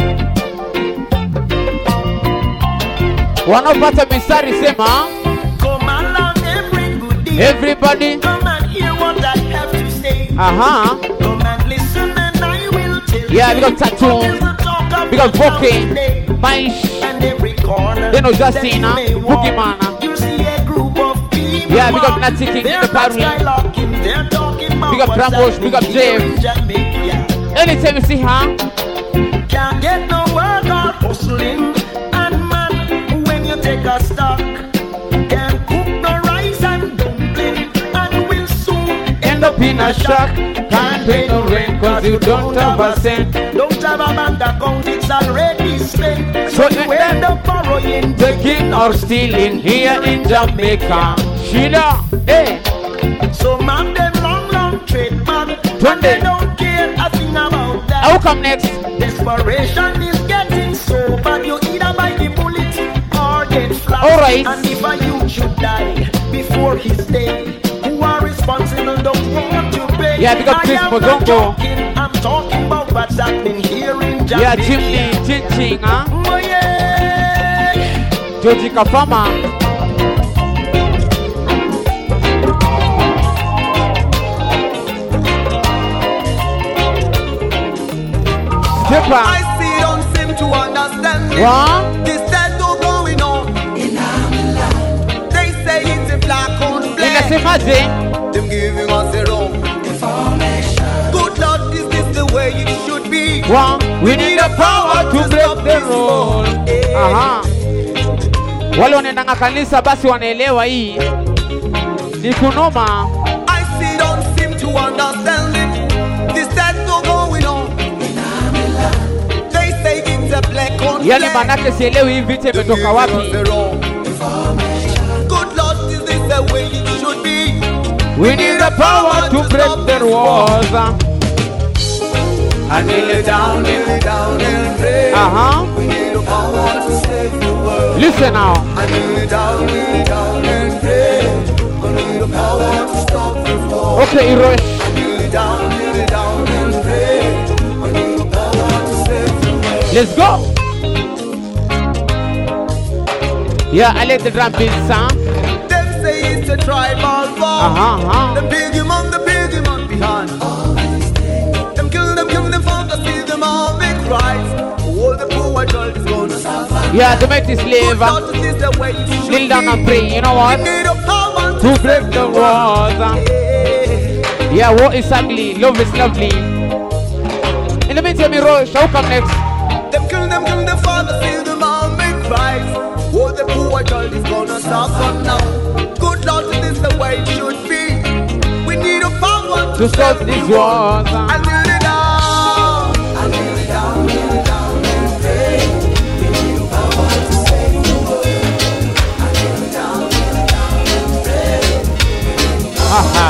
Wanapata mistari sema. Come along every good day. Everybody. Come and hear what I have to say. Uh-huh. Come and listen and I will tell you. Yeah, because tattoo. Because Voke. Maish. And every corner. Then Justina. Boogie Mana. You see a group of people. Yeah, because Natty King in the party. They're talking about. Big up Trambush, big up Jeff. Anytime you see her. Can't get no work or hustling. And man, when you take a stock, can cook the rice and dumpling, and will soon end up in a shack. Can't pay no rent cause you don't have a cent. Don't have a bank account, it's already spent. So So you end up borrowing, taking or stealing here in Jamaica. Sheila, hey. So man, them long, long trade man, and they don't care a thing about that. I'll come next. Desperation is getting so bad, you either buy the bullet or get flat. All right. And if a youth should die before his day, who are responsible don't want to pay. Yeah, because I Chris am not Mozongo. joking, I'm talking about what's happening here in Jamaica. Yeah, Chimney, Chin Ching, huh? Oh yeah. Georgie Kafama. I see don't seem to understand it. What? This tattoo going on in our life. They say it's a black on black. Inasemaje? Them giving us the wrong information. Good Lord, is this the way it should be? What? We need the power to break the rule. Aha. Wale wanaendanga kanisa basi wanaelewa hii. Ni kunoma. I see don't seem to understand it. This tattoo going on. They say it's a black on Yale black. manake sielewi hii vita imetoka wapi. Good Lord, is this the way it should be? We need the power to break the walls. I kneel it down, kneel it down and pray. Uh-huh. We need the power to save the world. Listen now. I kneel it down, kneel it down and pray. We need the power to stop the war. Okay, Irosh. I kneel it down, kneel it down and pray. We need the power to save the world. Let's go. Yeah, I let the drum beat sound. Them say it's a tribal war. Uh-huh, uh-huh. The biggie man, the biggie man behind. Them kill them, kill them, fantasy, them all make rise. All the poor child is gonna suffer. Yeah, to make this slave. Good is the way it should Kneel down be. and pray. You know what? We need a power To break the walls. Yeah. Yeah, war is ugly. Love is lovely. In the meantime, Irosh, I'll come next. Them kill them, kill them, fantasy, them all make rise. All the poor child is gonna suffer now. Good Lord, this is the way it should be. We need a power To stop these wars. I kneel it down. I kneel it down, kneel it down and pray. We need a power to save the world. I kneel it down, kneel it down and pray. Haha.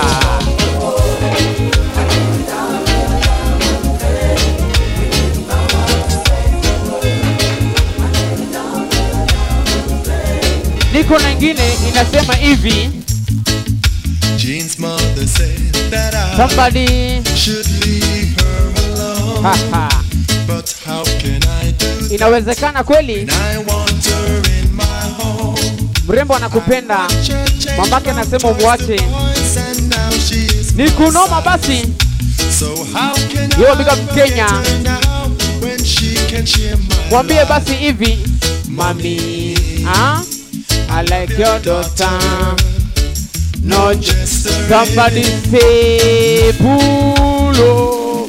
Niko na ingine inasema hivi. Jean's mother said that I Somebody. should leave her alone. Haha. But how can I do that? Inawezekana kweli? I want her in my home. Mrembo anakupenda. Mamake anasema umwache. And now she is Ni kunoma basi. so how can Yo, I big up Kenya. forget her now when she can share my Mwambie life? basi hivi. Mami. Ah? I like your daughter. No, just a somebody say Pulo.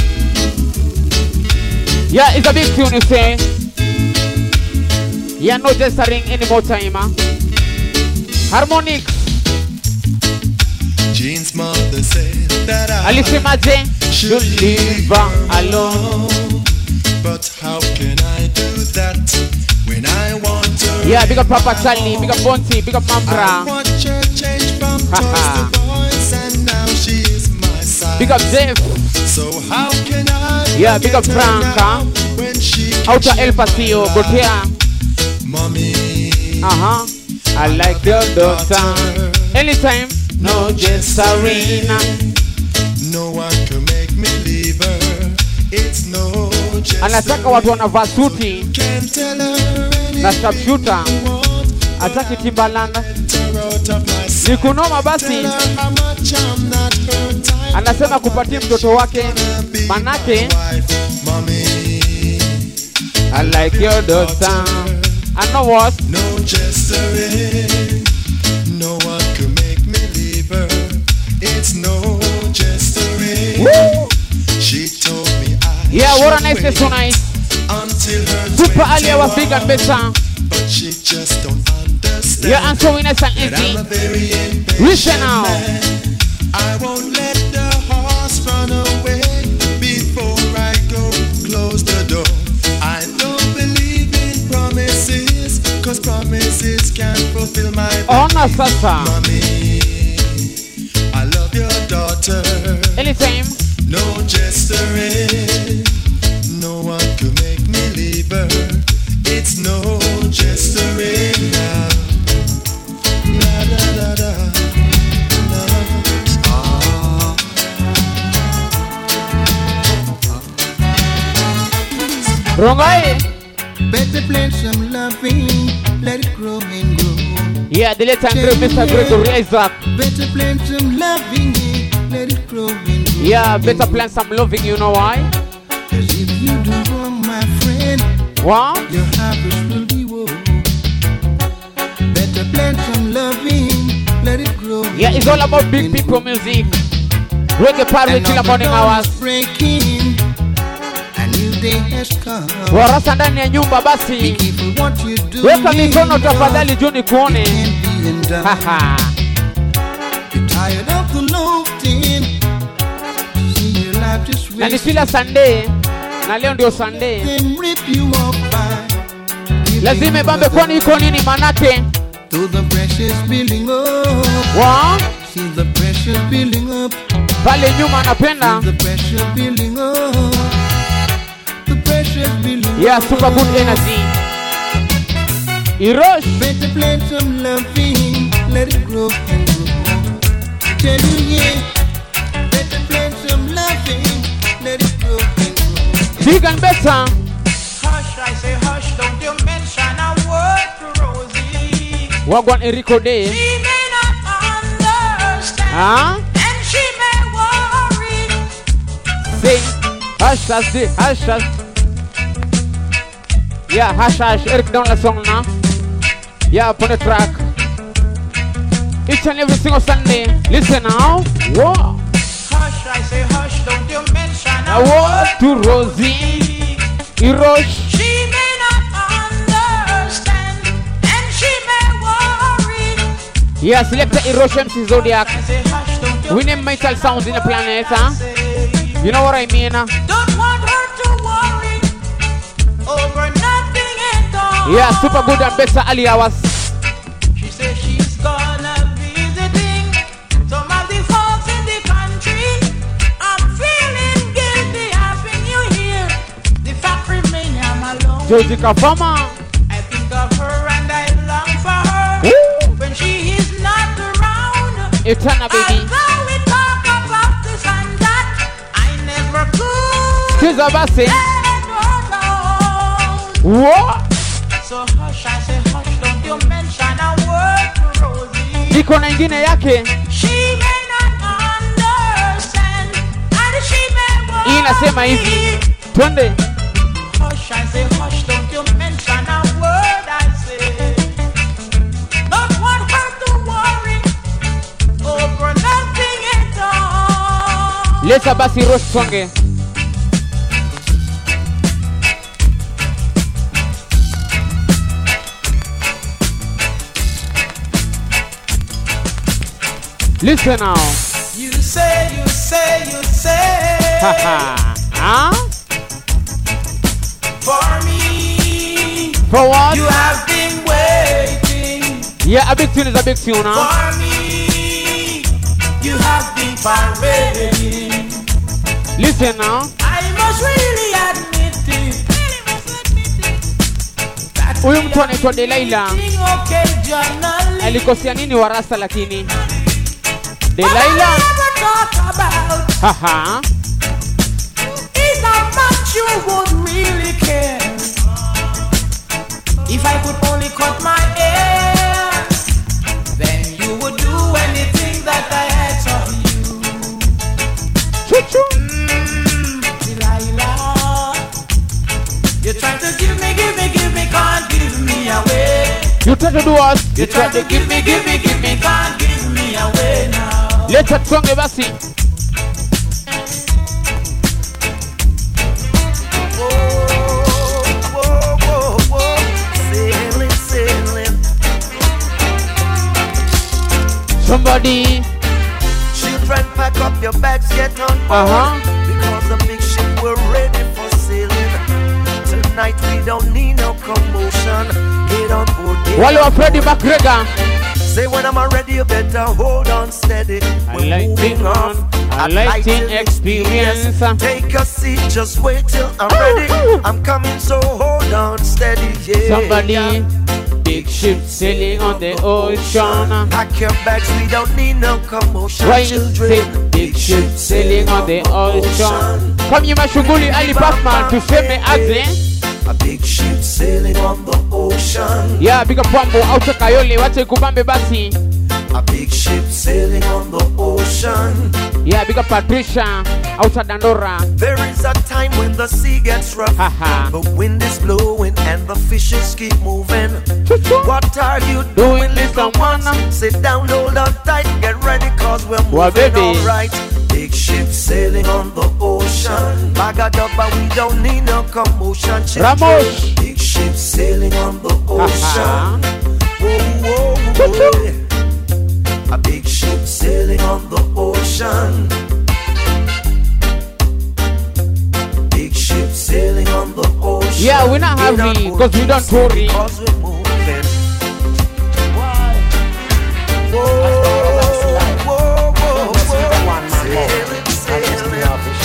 Yeah, it's a big tune, you say. Yeah, no just a ring any more time, huh? Harmonics. Jean's mother said that I Alice Maje should leave her alone. But how can I do that when I want to? Yeah, big up Papa Charlie, big up Bonti, big up I Mambra. watch her change from toys to boys, and now she is my side. Big up Jeff. So how can I? Yeah, big up forget her Franca. now when she Out can of El Pasillo, share but my here. life? Mommy, Uh-huh. I like your daughter. Anytime. No, just Serena. no one can make me leave her. It's no just Anataka watu wanavaa suti can't tell her anything na sharpshooter. I want. Ataki Timbaland. Her out of my sight. Ni kunoma basi. Tell her how much I'm not her type. Anasema kupatia mtoto wake manake Mommy, I like your daughter. I know what? no gesturing. No one can make me leave her. It's no gesturing. Woo! She told me I Yeah, what a should nice day wait tonight. until her Super Ali was big and twenty-one. better. But she just don't understand. You're answering nice and that I'm easy. a very impatient Listen now. man. I won't let the horse run away before I go close the door. I don't believe in promises, cause promises can't fulfill my Ona belief. sasa. Mommy, I love your daughter. Anytime. No gesturing. No one can make me leave her. It's no gesturing now. La da da da. La. Ah. Rongai. Better plant some loving, let it grow and grow. Yeah, the late time Mister Gregory Isaac. Better plant some loving, let it grow and grow. Yeah, better plan some loving, you know why? Cause if you do wrong, my friend, What? your harvest will be woe. Better plant some loving, let it grow. Yeah, it's all about big people music. Reggae party And till now the morning the dawn hours. is breaking, a new day has come. Warasa ndani ya nyumba Be basi. careful what you do. Weka mikono tafadhali juu nikuone. Can't be undone. Haha. You're tired of the loafing. See your life just Na ni wasting. kila Sunday. Na leo ndio Sunday. Then rip you off by giving Lazima bambe kwani iko nini manake? to the precious building up. Wa? See the precious building up. Pale nyuma anapenda. The precious building up. The precious building Yeah, up. super good energy. Irosh. Better plant some loving, let it grow and grow. Tell you yeah. Better plant some loving, let it grow and grow. Big and better. Hush, I say hush, don't you mention a word to Rosie. Wagwan Enrico Day. She may not understand, Huh? and she may worry. Say, hush, hush, say, hush, hush. Yeah, hush, hush. Eric down the song now. Yeah, up on the track. Each and every single Sunday. Listen now. Whoa. Hush, I say hush, don't you mention A a word word to Rosie. Irosh. She may not understand, and she may worry. Yeah, select the Irosh M C Zodiac. I say hush, don't you We name metal sounds in the planet, huh? say. You know what I mean? Huh? Don't want her to worry over nothing at all. Yeah, super good and better Ali hours. She says she's gonna visiting some of the folks in the country. I'm feeling guilty having you here. The fact remains I'm alone. Joji Kafama. I think of her and I long for her. Woo. When she is not around. Eternal baby. Although we talk about this and that, I never could Kiza Basi. let her know. What? So hush, I say hush, don't you mention a word to Rosie. Iko na ingine yake. She may not understand, and she may worry. Hii inasema hivi. Twende. Hush, I say hush, don't you mention a word, I say. Leta basi Rosh songe. Listen now. You say, you say, you say. Haha. Huh? For me. For what? You have been waiting. Yeah, a big tune is a big tune, huh? For me. You have been parade. Listen now. I must really admit it. Huyu mtu anaitwa Delilah. Occasionally. Alikosea nini warasta lakini? Delilah. Haha. Is how much you would really care if I could only cut my hair. Then you would do anything that I asked of you. Choo-choo. Mm, Delilah, you're trying to give me, give me, give me, can't give me away. You try to do what? You try to give me, give me, give me, can't give me away now. Leta tusonge basi. Somebody. Children, pack up your bags, get on board. Uh-huh. Because the big ship, we're ready for sailing. Tonight we don't need no commotion. Get on board. Get Wale wa on Freddie board. McGregor. Say when I'm ready, you better hold on steady. I We're like moving being off. on. I I'd like to the experience. Take a seat, just wait till I'm ready. I'm coming, so hold on steady. Yeah. Somebody. Big ship sailing on the ocean. Pack your bags, we don't need no commotion. Why Children, say big ship sailing on the ocean? Come you mashughuli Ali Pacman tuseme aje. A big ship sailing on the ocean. Yeah, big up Wambo auto Kayole wache kubambe basi. A big ship sailing on the ocean. Yeah, big up Patricia auto Dandora. There is a time when the sea gets rough. The wind is blowing and the fishes keep moving. What are you doing, little one? Sit down, hold on tight, get ready, cause we're moving Well, baby. alright. Big ship sailing on the ocean. Bagged up, but we don't need no commotion. Children. Ramos. Big ship sailing on the ocean. Whoa, whoa, whoa. A big ship sailing on the ocean. Big ship sailing on the ocean. Yeah, we're not happy because we don't worry. Because we're moving. Whoa, whoa, whoa, whoa. Sailing, sailing.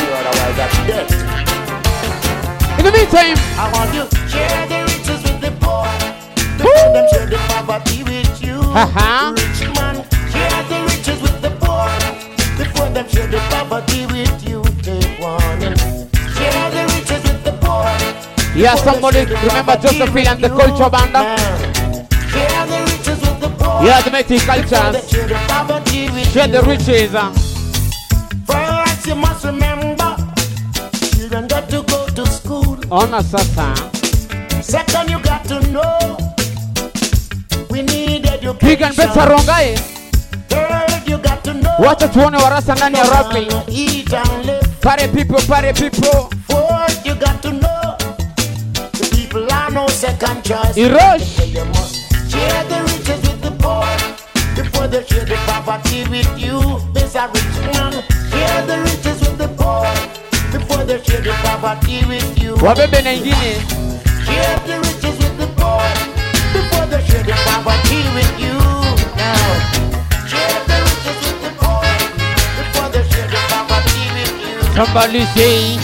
In the meantime, I want you to share the riches with the poor. Before them share the poverty with you. Haha. Rich man, share the riches with the poor. Before them share the poverty with you. Take one and share the riches with the poor. yeah, somebody remember Josephine and the culture band. Share the riches with the poor. Yeah, the mighty Before them cultures. share the poverty with Share the you. riches. uh. First you must remember, children got to go to school. Ona sasa. Second you got to know, we need education. Big and better rongai. Third you got to know, Wacha tuone warasa ndani ya rugby. eat and live. Pare people, pare people. Fourth you got to know, the people are no second choice. Irosh. They must share the riches with the poor before they share the poverty with you. There's a rich man, share the riches with the poor before they share the poverty with you. Wabebe na ingine. Share the riches with the poor before they share the poverty with you. Now, share the riches with the poor before they share the poverty with you. Somebody say,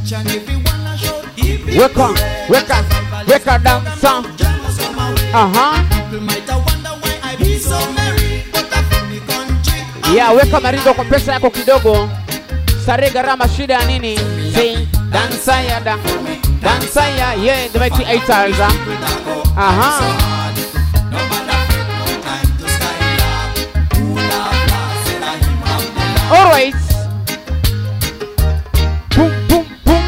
wake up, wake up, wake up, dance. Uh-huh. Yeah, weka marindo kwa pesa yako kidogo. Sare gharama shida ya nini? Say, dansa ya da. Dansa ya, yeah, the mighty Itals. Uh-huh. All right. Boom, boom, boom.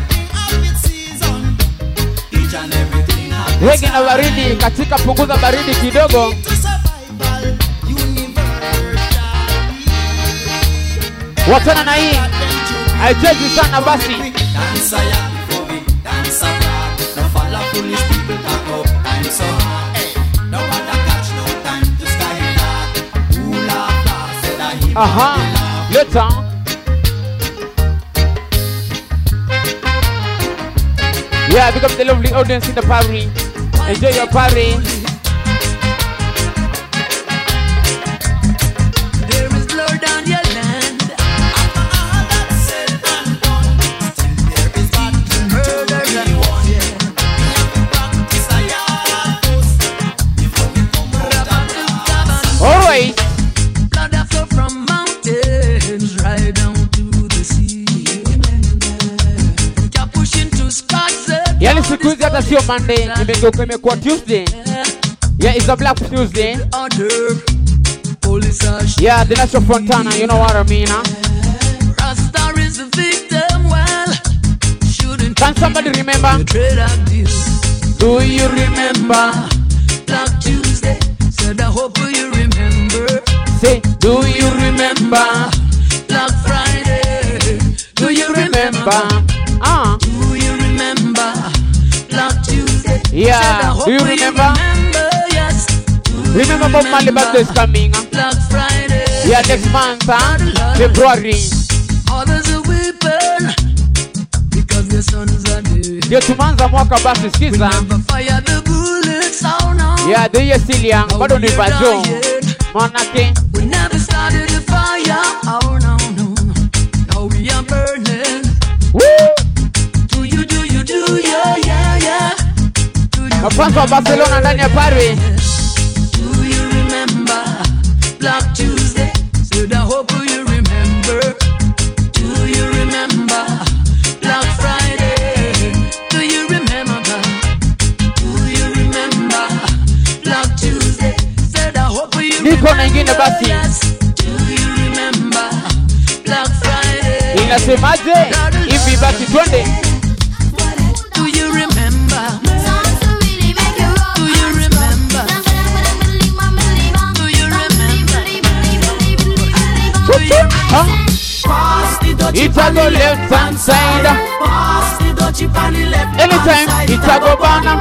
Wege na baridi katika punguza baridi kidogo. Watana na hii. Haichezi sana basi. Dance ya before we dance abroad. No follow foolish people talk up and so hard. Hey, no bother catch no time to sky hard. Ooh la la, said I hear Aha, later. Yeah, pick up the lovely audience in the party. Enjoy your party. There is blood on your land. after all that's said and done. Still there is battle murder and war. Yeah. We have to practice a yard post before we come out of All right. Blood that flow from mountains right down to the sea. You're pushing to spots. Yani siku hizi hata sio Monday, imegeuka imekuwa Tuesday. Yeah, it's a Black Tuesday. Order. Police are sh- Yeah, the National Fontana, you know what I mean, huh? Rasta is a victim. Well, shouldn't Can somebody remember? trade of deal. Do you remember? Black Tuesday. Said I hope you remember. Say, do you remember? Black Friday. Do you remember? Ah, Do you remember? Black Tuesday. Yeah, Said I hope do you remember? remember? Yes. Do you remember Bob Marley birthday is coming, huh? Black Friday. Yeah, next month, huh? February. Others are weeping because their sons are dead. Ndio tumanza mwaka basi sikiza. Never fire the bullets. Oh no. Yeah, the year still young, bado ni bajo. Manake, We never started the fire. Oh no no. Now we are burning. woo! Do you do you do yeah yeah yeah. Do you Mafanzo wa Barcelona ndani ya party. Do you remember Black Tuesday? Said I hope you remember. Do you remember Black Friday? Do you remember? Do you remember Black Tuesday? Said I hope you Niko na remember. ingine basi. Yes. Do you remember Black Friday? Inasemaje? Hivi basi twende. Do you remember? Do you remember? Do you remember? Do you Huh? Pass the dutchie It's a on go the left hand side. Pass the dutchie on the left hand Anytime, side. it's a go banner.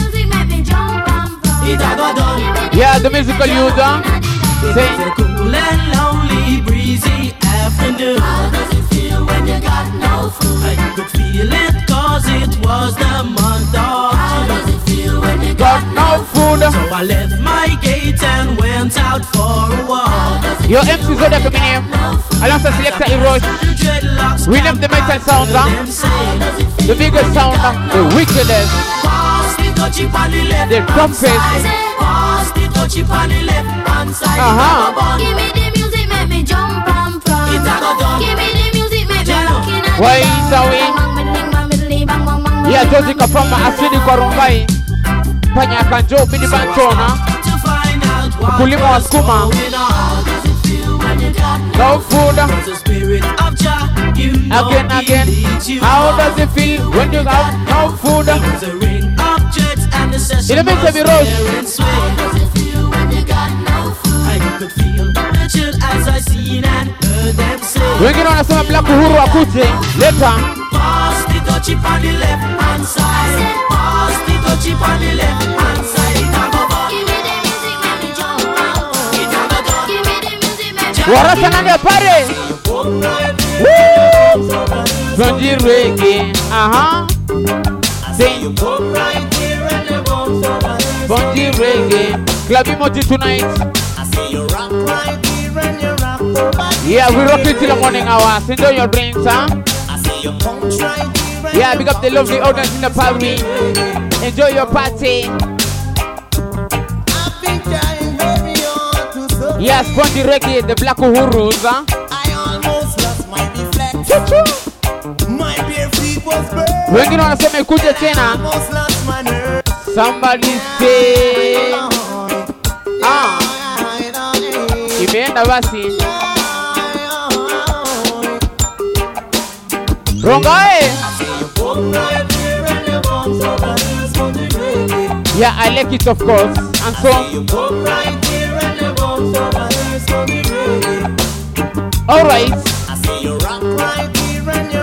It a go done. Yeah, the musical youth, huh? Say, It's a cool and lonely, breezy afternoon. How does it feel when you got no food? I could feel it cause it was the month of June. How does it feel when you got no food. So I left my gate and went out for a walk. Your M C Zoda coming here. Alongside Selector Erosh. The dreadlocks We love the metal sound, huh? them say, The biggest sound, huh? The wickedest. pass the dutchie on the left The hand trumpet. side. Pass the dutchie on the left hand side. Uh-huh. Give me the music, make me jump and from. It a go done. Give me the music, make me rockin' and Why down. is that way? Bang, bang, bang, bang, bang, bang, bang, bang, Yeah, bang, Josie bang, Kafama bang, asili bang, kwa bang. Rongai. Panya kanjo bini bantona. To find out what Mkulima wa was sukuma. going on. How does it feel when you got No food. the spirit of Jah? You know Again, he again. leads you How on. does it feel when you have no food? There's a ring of jets and the session In the midst of was the road. there and sway. How does it feel when you got no food? I could feel the chill as I seen and heard them say, Wengine wanasema Black Uhuru akuje later. pass the dutchie on the left hand side. Pass the dutchie on the left hand side. It a go bun. Give me the music, make me jump and from. It a go done. Give me the music, make me Warasa nani ya pare? Woo! Twenty reggae. Aha. Say, Come right here and the bones of others. Bunty reggae. Club emoji tonight. I see you rock right here and you rock for my. Yeah, we rock it till the morning hours. Enjoy your drinks, huh? I see you punch right here and Yeah, big up the lovely audience in the party. Enjoy your party. happy time, baby, on to the. Yeah, Spongy Reggae, the Black Uhurus, huh? I almost lost my reflex. My bare feet was burned. Wengine wanasema ikuje tena. Almost lost my nerve. Somebody say, ah, imeenda basi. Rongae. Yeah, I like it of course. And so, all right. I see you rock right here and you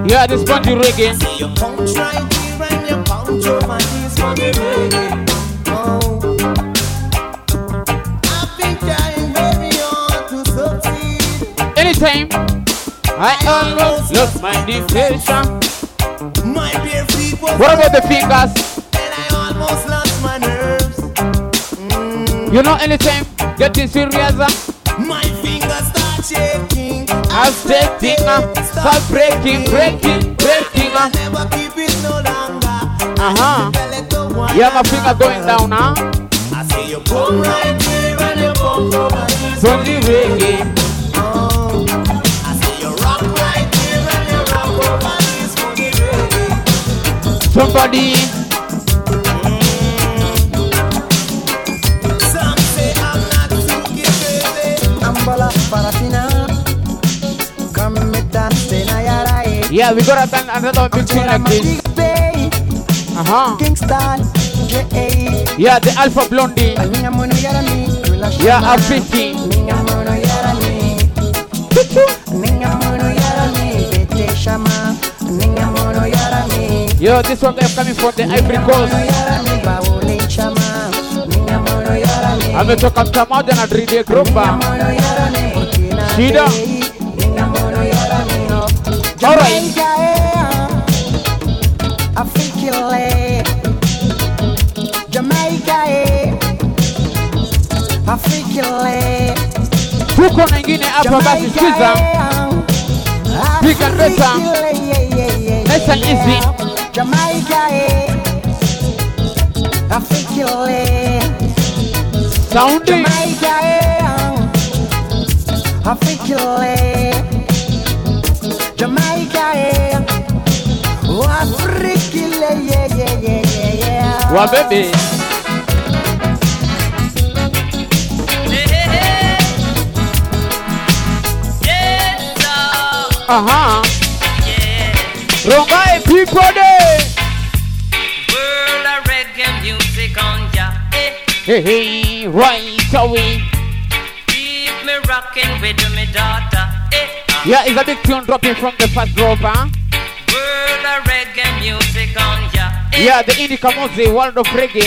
Yeah, this spongy reggae. Say you punch right here and you punch over this for the reggae. Oh, I've been trying very hard to succeed. Anytime, I almost lost my deflation. My bare feet was What about the fingers? and I almost lost my nerves. Mm. You know, anytime, getting serious. uh, My fingers start shaking. I'm stepping, uh, start breaking, breaking, breaking. I Uh never keep it no longer. huh. Let the one Yeah, my finger going down now. I say you come right here and you bump over this Spongy reggae. Oh, I say you rock right here and you rock over this for the reggae. Somebody. Some say I'm not too gay, baby. Ambola Parafina. Come me dance in a yara. Yeah, we got a, another big tune like this. Bay. Uh huh. Kingston. J A. Yeah, the Alpha Blondie. Minga mono yara mi. Yeah, I'm fifty. Minga mono yara mi. Minga mono yara mi. Bete shama. Minga mono yara mi. Yo, this one guy coming from the Ivory Coast. I'm going to come to Modern and read the group. Shida. All right. Tuko na ingine hapa basi sikiza. Big and better. Nice and easy. Jamaica, eh? Africa, eh? Sounding. Jamaica, eh? Africa, eh? Jamaica, eh? Oh, Africa, yeah, yeah, yeah, yeah, yeah. Wa baby. Uh-huh. Rongai people day. World of reggae music on ya. Eh. Hey, hey, right away. Keep me rocking with me daughter. Eh. Yeah, it's a big tune dropping from the first drop, huh? World of reggae music on ya. Eh. Yeah, the Indica Mose, world of reggae.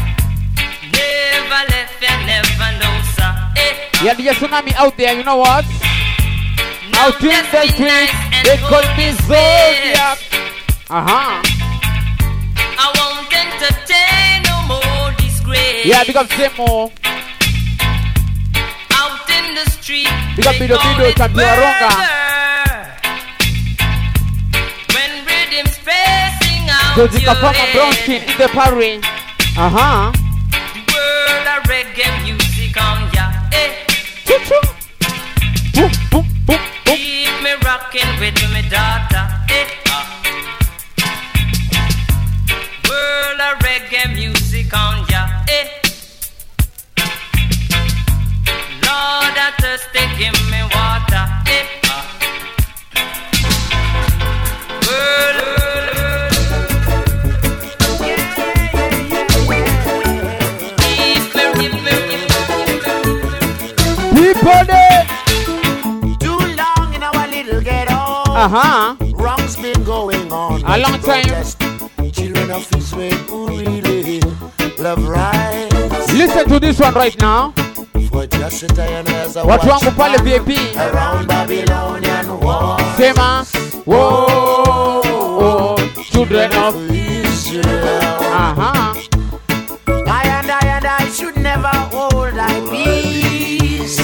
Never left ya, never know, sir. Eh. Yeah, the tsunami out there, you know what? Now Out in just the be street, nice and they call hold me me Zodiac. Uh-huh. I won't entertain no more disgrace. Yeah, big up Semo. Out in the street, Big up they Bido call Bido, it Champiwaronga. murder. When rhythm's facing out So the your Kapama brown head, skin in the party. Uh-huh. the world of reggae music on ya. Eh. Choo-choo. Boom, boom, boom, boom. Keep me rocking with me daughter. Eh. World of reggae music on ya. Eh. Lord, I thirsty, give me water. Eh. World, keep me, keep me, People there. Too long in our little ghetto. Uh-huh. Wrong's been going on. A long time. Protest. Children of Israel who really love rights. Listen to this one right now. For just a time as a Watu wangu pale V I P. around Babylonian walls. Sema. Whoa, whoa, children of Israel. Uh-huh. I and I and I should never hold thy peace.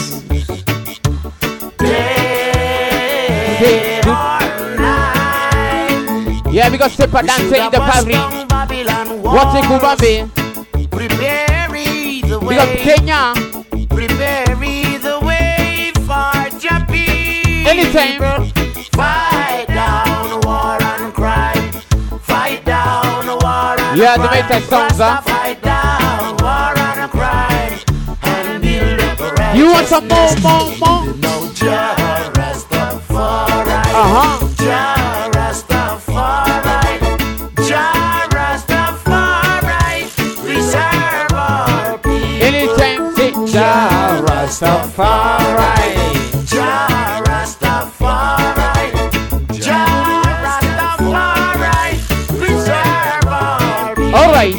Day or night. Yeah, because Sepa dance in the party. What's it Kubambe? Prepare the way. Because Kenya. Prepare the way for Japan. Anytime. Fight down war and crime. Fight down war and Yeah, crime. the meta songs, huh? Fight down war and crime. And build up a right. You want some more, more, more? No, Jah Rastafari. Uh-huh. Jah Rastafari. Jah Rastafari. Preserve our people. Anytime, say Jah Rastafari. Jah Rastafari. Jah Alright.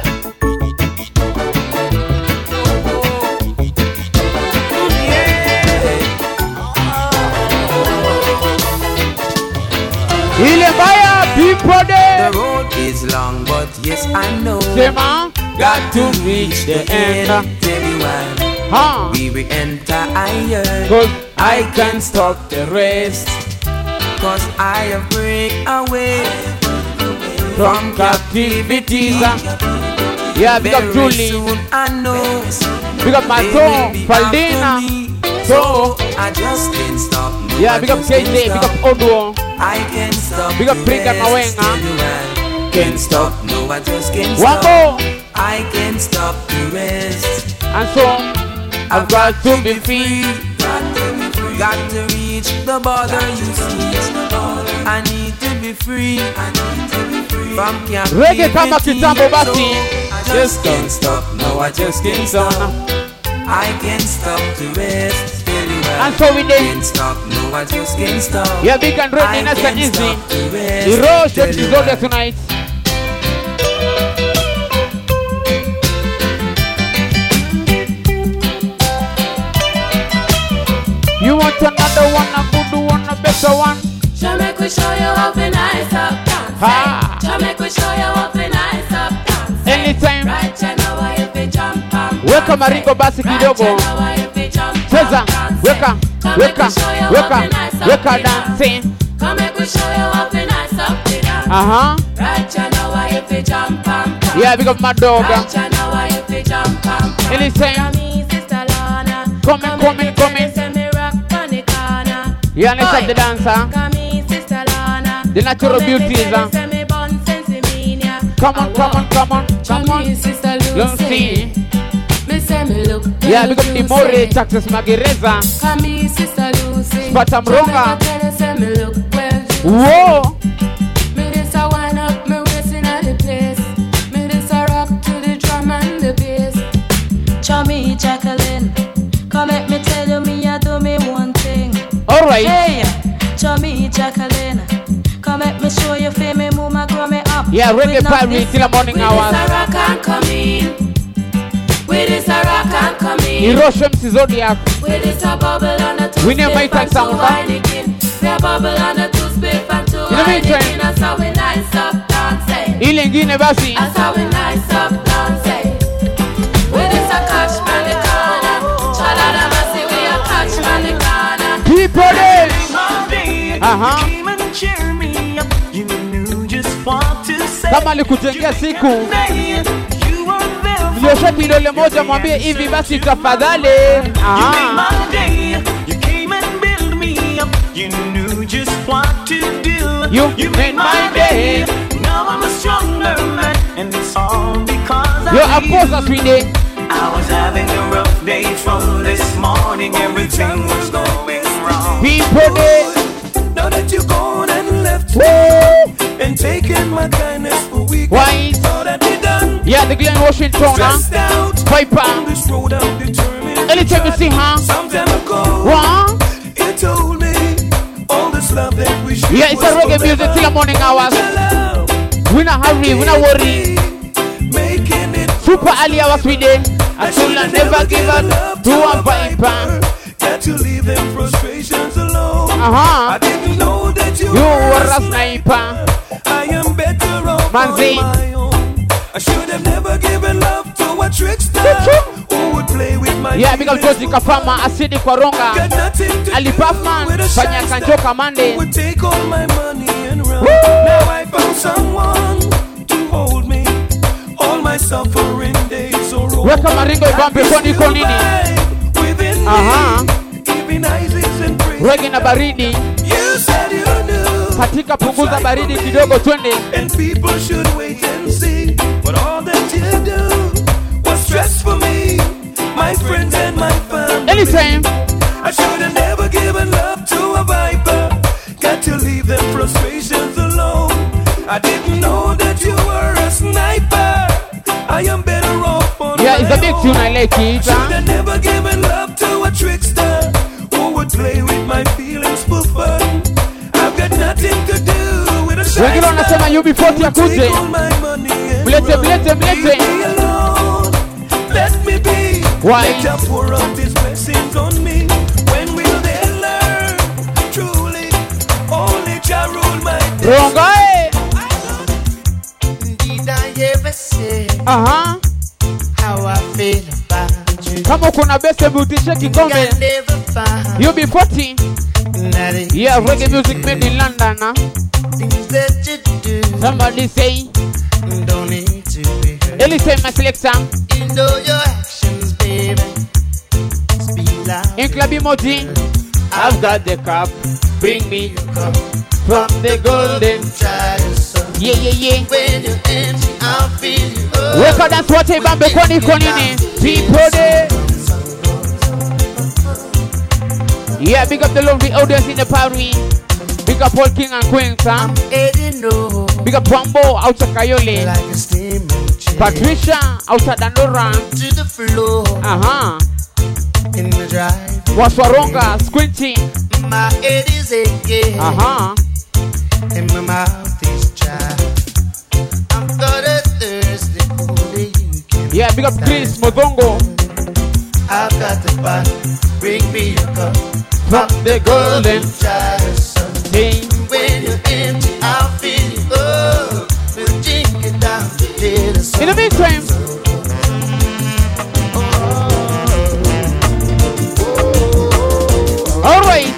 Ile mbaya people there. The road is long, but yes I know. Sema, got to reach the end. Tell you why. Huh? We will enter iron. Cause I can't stop the rest. Cause I have break away from captivity. Yeah, big up Very Julie. soon I know. Big up my they song, will be Faldina. after me. So, I just can't stop. No, yeah, I big up just K can't J, big stop. up Odo. I can't stop. Big up the Brigad rest. Mawenga. Tell you why. Can't stop. No, I just can't One stop. more. I can't stop the rest. And so, I've got to be free. Got to be free. Got to reach the border, you see. I need to be free. I need to be free. From Reggae kama kitambo basi. I just can't stop. No, I just can't stop. I can't stop the rest. Tell you why. And so we did. Can't stop. No, I just can't stop. Yeah, big and ready, I nice and can't easy. stop the rest. The road Tell is you older why. tonight. You want another one, a good one, a better one? Shall make we show you how we nice up dance. Ha. Shall make we show you how we nice up dance. Anytime. Right you know why if we jump and Weka maringo basi kidogo. Right you know why if we jump Cheza, and dance. weka, Come make weka, we show you how weka, we nice up weka the dance. dancing. Come make we show you how we nice up the dance. Uh-huh. Right you know why if we jump and dance. Yeah, big up my dog. Right you know why if we jump and dance. Anytime. Come in, Sister Lana. Come in, come in, come in. Send me rock on the corner. Yeah, let's have Oi. the dancer. Come in, Sister Lana. The natural beauties, huh? Come on, come on, come on, come on. Sister Lucy. Me say me look good, Yeah, big up the Lucy. More Texas Magereza. Come in, Sister Lucy. Spata Mronga. Come make I tell you, say me look well, Lucy. Whoa. Me this a wind up, me waist inna the place. Me this a rock to the drum and the bass. Chummy Jacqueline, come make me tell you, me a do me one thing. All right. Hey, chummy Jacqueline, come make me show you, feel me move, my grow me up. Yeah, reggae With party this- till the morning with hours. this a rock and come in. With this a rock and come in. Hiroshima Zodiac. With this a bubble and a two We never split make and that sound, two huh? Heineken. We a bubble and a two split and two You know me, Heineken. friend? That's how we nice up dancing. Ile ingine basi. That's how we nice up dancing. With this a catch man the corner. Chalada masi we a catch man the corner. People there. Uh-huh. Kama alikujengea siku mliosha kidole moja mwambie hivi basi tafadhali. Aha. You, you made my day. Now I'm a stronger man, and it's all because Yo, of you. aposa sweetie. I was having a rough day from this morning. Everything was going wrong. People there. Now that you're gone and left Woo. and taken my kindness for weakness, Why? all that we done, Yeah, the Glen Washington, stressed huh? out Viper. on this road I'm determined. Anytime you see, huh? Some time ago, What? you told me all this love that we shared. Yeah, it's a was reggae music till the morning hours. forever. We not hurry, we not worry. Making it Super Ali hours we day. I should have never give up to a Viper. Got to leave them frustrations alone. Uh-huh. I didn't know that you, You were a sniper. I am better off Manzi. on my own. I should have never given love to a trickster who would play with my Yeah, big up George Kafama, Asidi kwa Ronga. got nothing to Ali do Puffman, with a Fanya shyster Kanjoka Mande. who would take all my money and run. Woo! Now I found someone to hold me. All my suffering days are over. Weka maringo ibambe kwa niko nini? Within Aha. me, giving Isaacs and praise. Reggae na baridi. You said you knew. Katika punguza baridi kidogo twende. And people should wait and see. But all that you do was stress for me, my friends and my family. Anytime. I should have never given love to a viper. Got to leave them frustrations alone. I didn't know that you were a sniper. I am better off on Yeah, my it's a big own. tune, I like it. Should Huh? have never given love to a trickster who would play with my feelings for fun. I've got nothing to do with a Wengine wanasema U B forty akuje. Bless him, bless him, bless him. Leave me alone. Let me be. Why? Let Jah pour out His blessings on me. When will they learn? Truly, only Jah rule my destiny. Wrong guy. Did I ever say Uh-huh. how I feel about you? Come on, kuna best beauty shaking I comment. never found You be forty. that it Yeah, reggae music made in London, huh? things that you do. Somebody say, Don't need to be heard. anytime my selector. You know your actions, baby. Speak loud. In club emoji. I've got the cup. Bring me Come from the golden. try yourself. Yeah, yeah, yeah. When you're empty, I'll feel you. Oh, Weka dance what I bambe koni konini. People there. Yeah, big up the lovely audience in the Paris. Big up all king and queens, huh? Eddie, no. Big up Wambo out of Kayole. Like a steaming chair. Patricia out of Dandora. To the floor. Uh-huh. In the drive. Waswaronga, Squinty. My head is aching. Uh-huh. And my mouth is dry. I've got a thirsty only you can. Yeah, big up Chris Modongo. I've got the pot. Bring me a cup. From the golden. Try something. When you're empty, I'll fill you up. We'll drink it down to the sun. In the meantime. All right.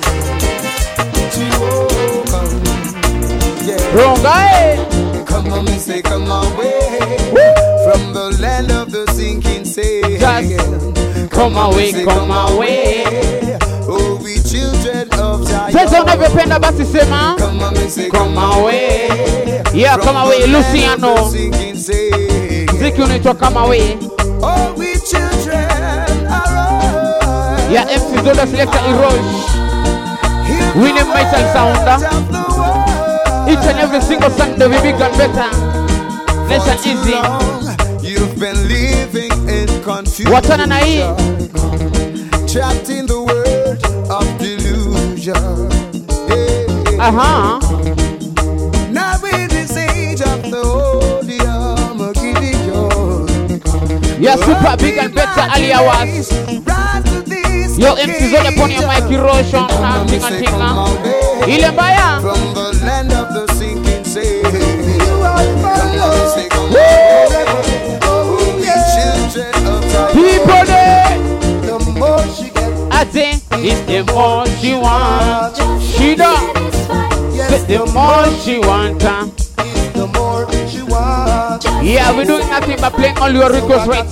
Wrong guy. Come on, me say, come away from the land of the sinking sail. Just come away, come away. Oh, we children of Zion. Say so never penda basi sema. Come on, me say, Come away. Yeah, come away, Luciano. Ziki unaitwa come away. Oh, we children are. Yeah, M C Zola selector Eroge. Winning metal sounder. Each and every single Sunday we big and better. Nice and easy. You've been living in confusion. Watana na hii. Trapped in the world of delusion. Yeah. Uh-huh. Now in this age of the holy Armageddon. Yeah, super big and better Ali Awas. Yo, M C Zola pon your mic erosion. Tinga tinga. Ile mbaya. From the land of the sinking sail. People there. The more she gets, I think it's the more she wants. She don't. The more she wants. the more she wants. Yeah, we're doing nothing but playing all your requests right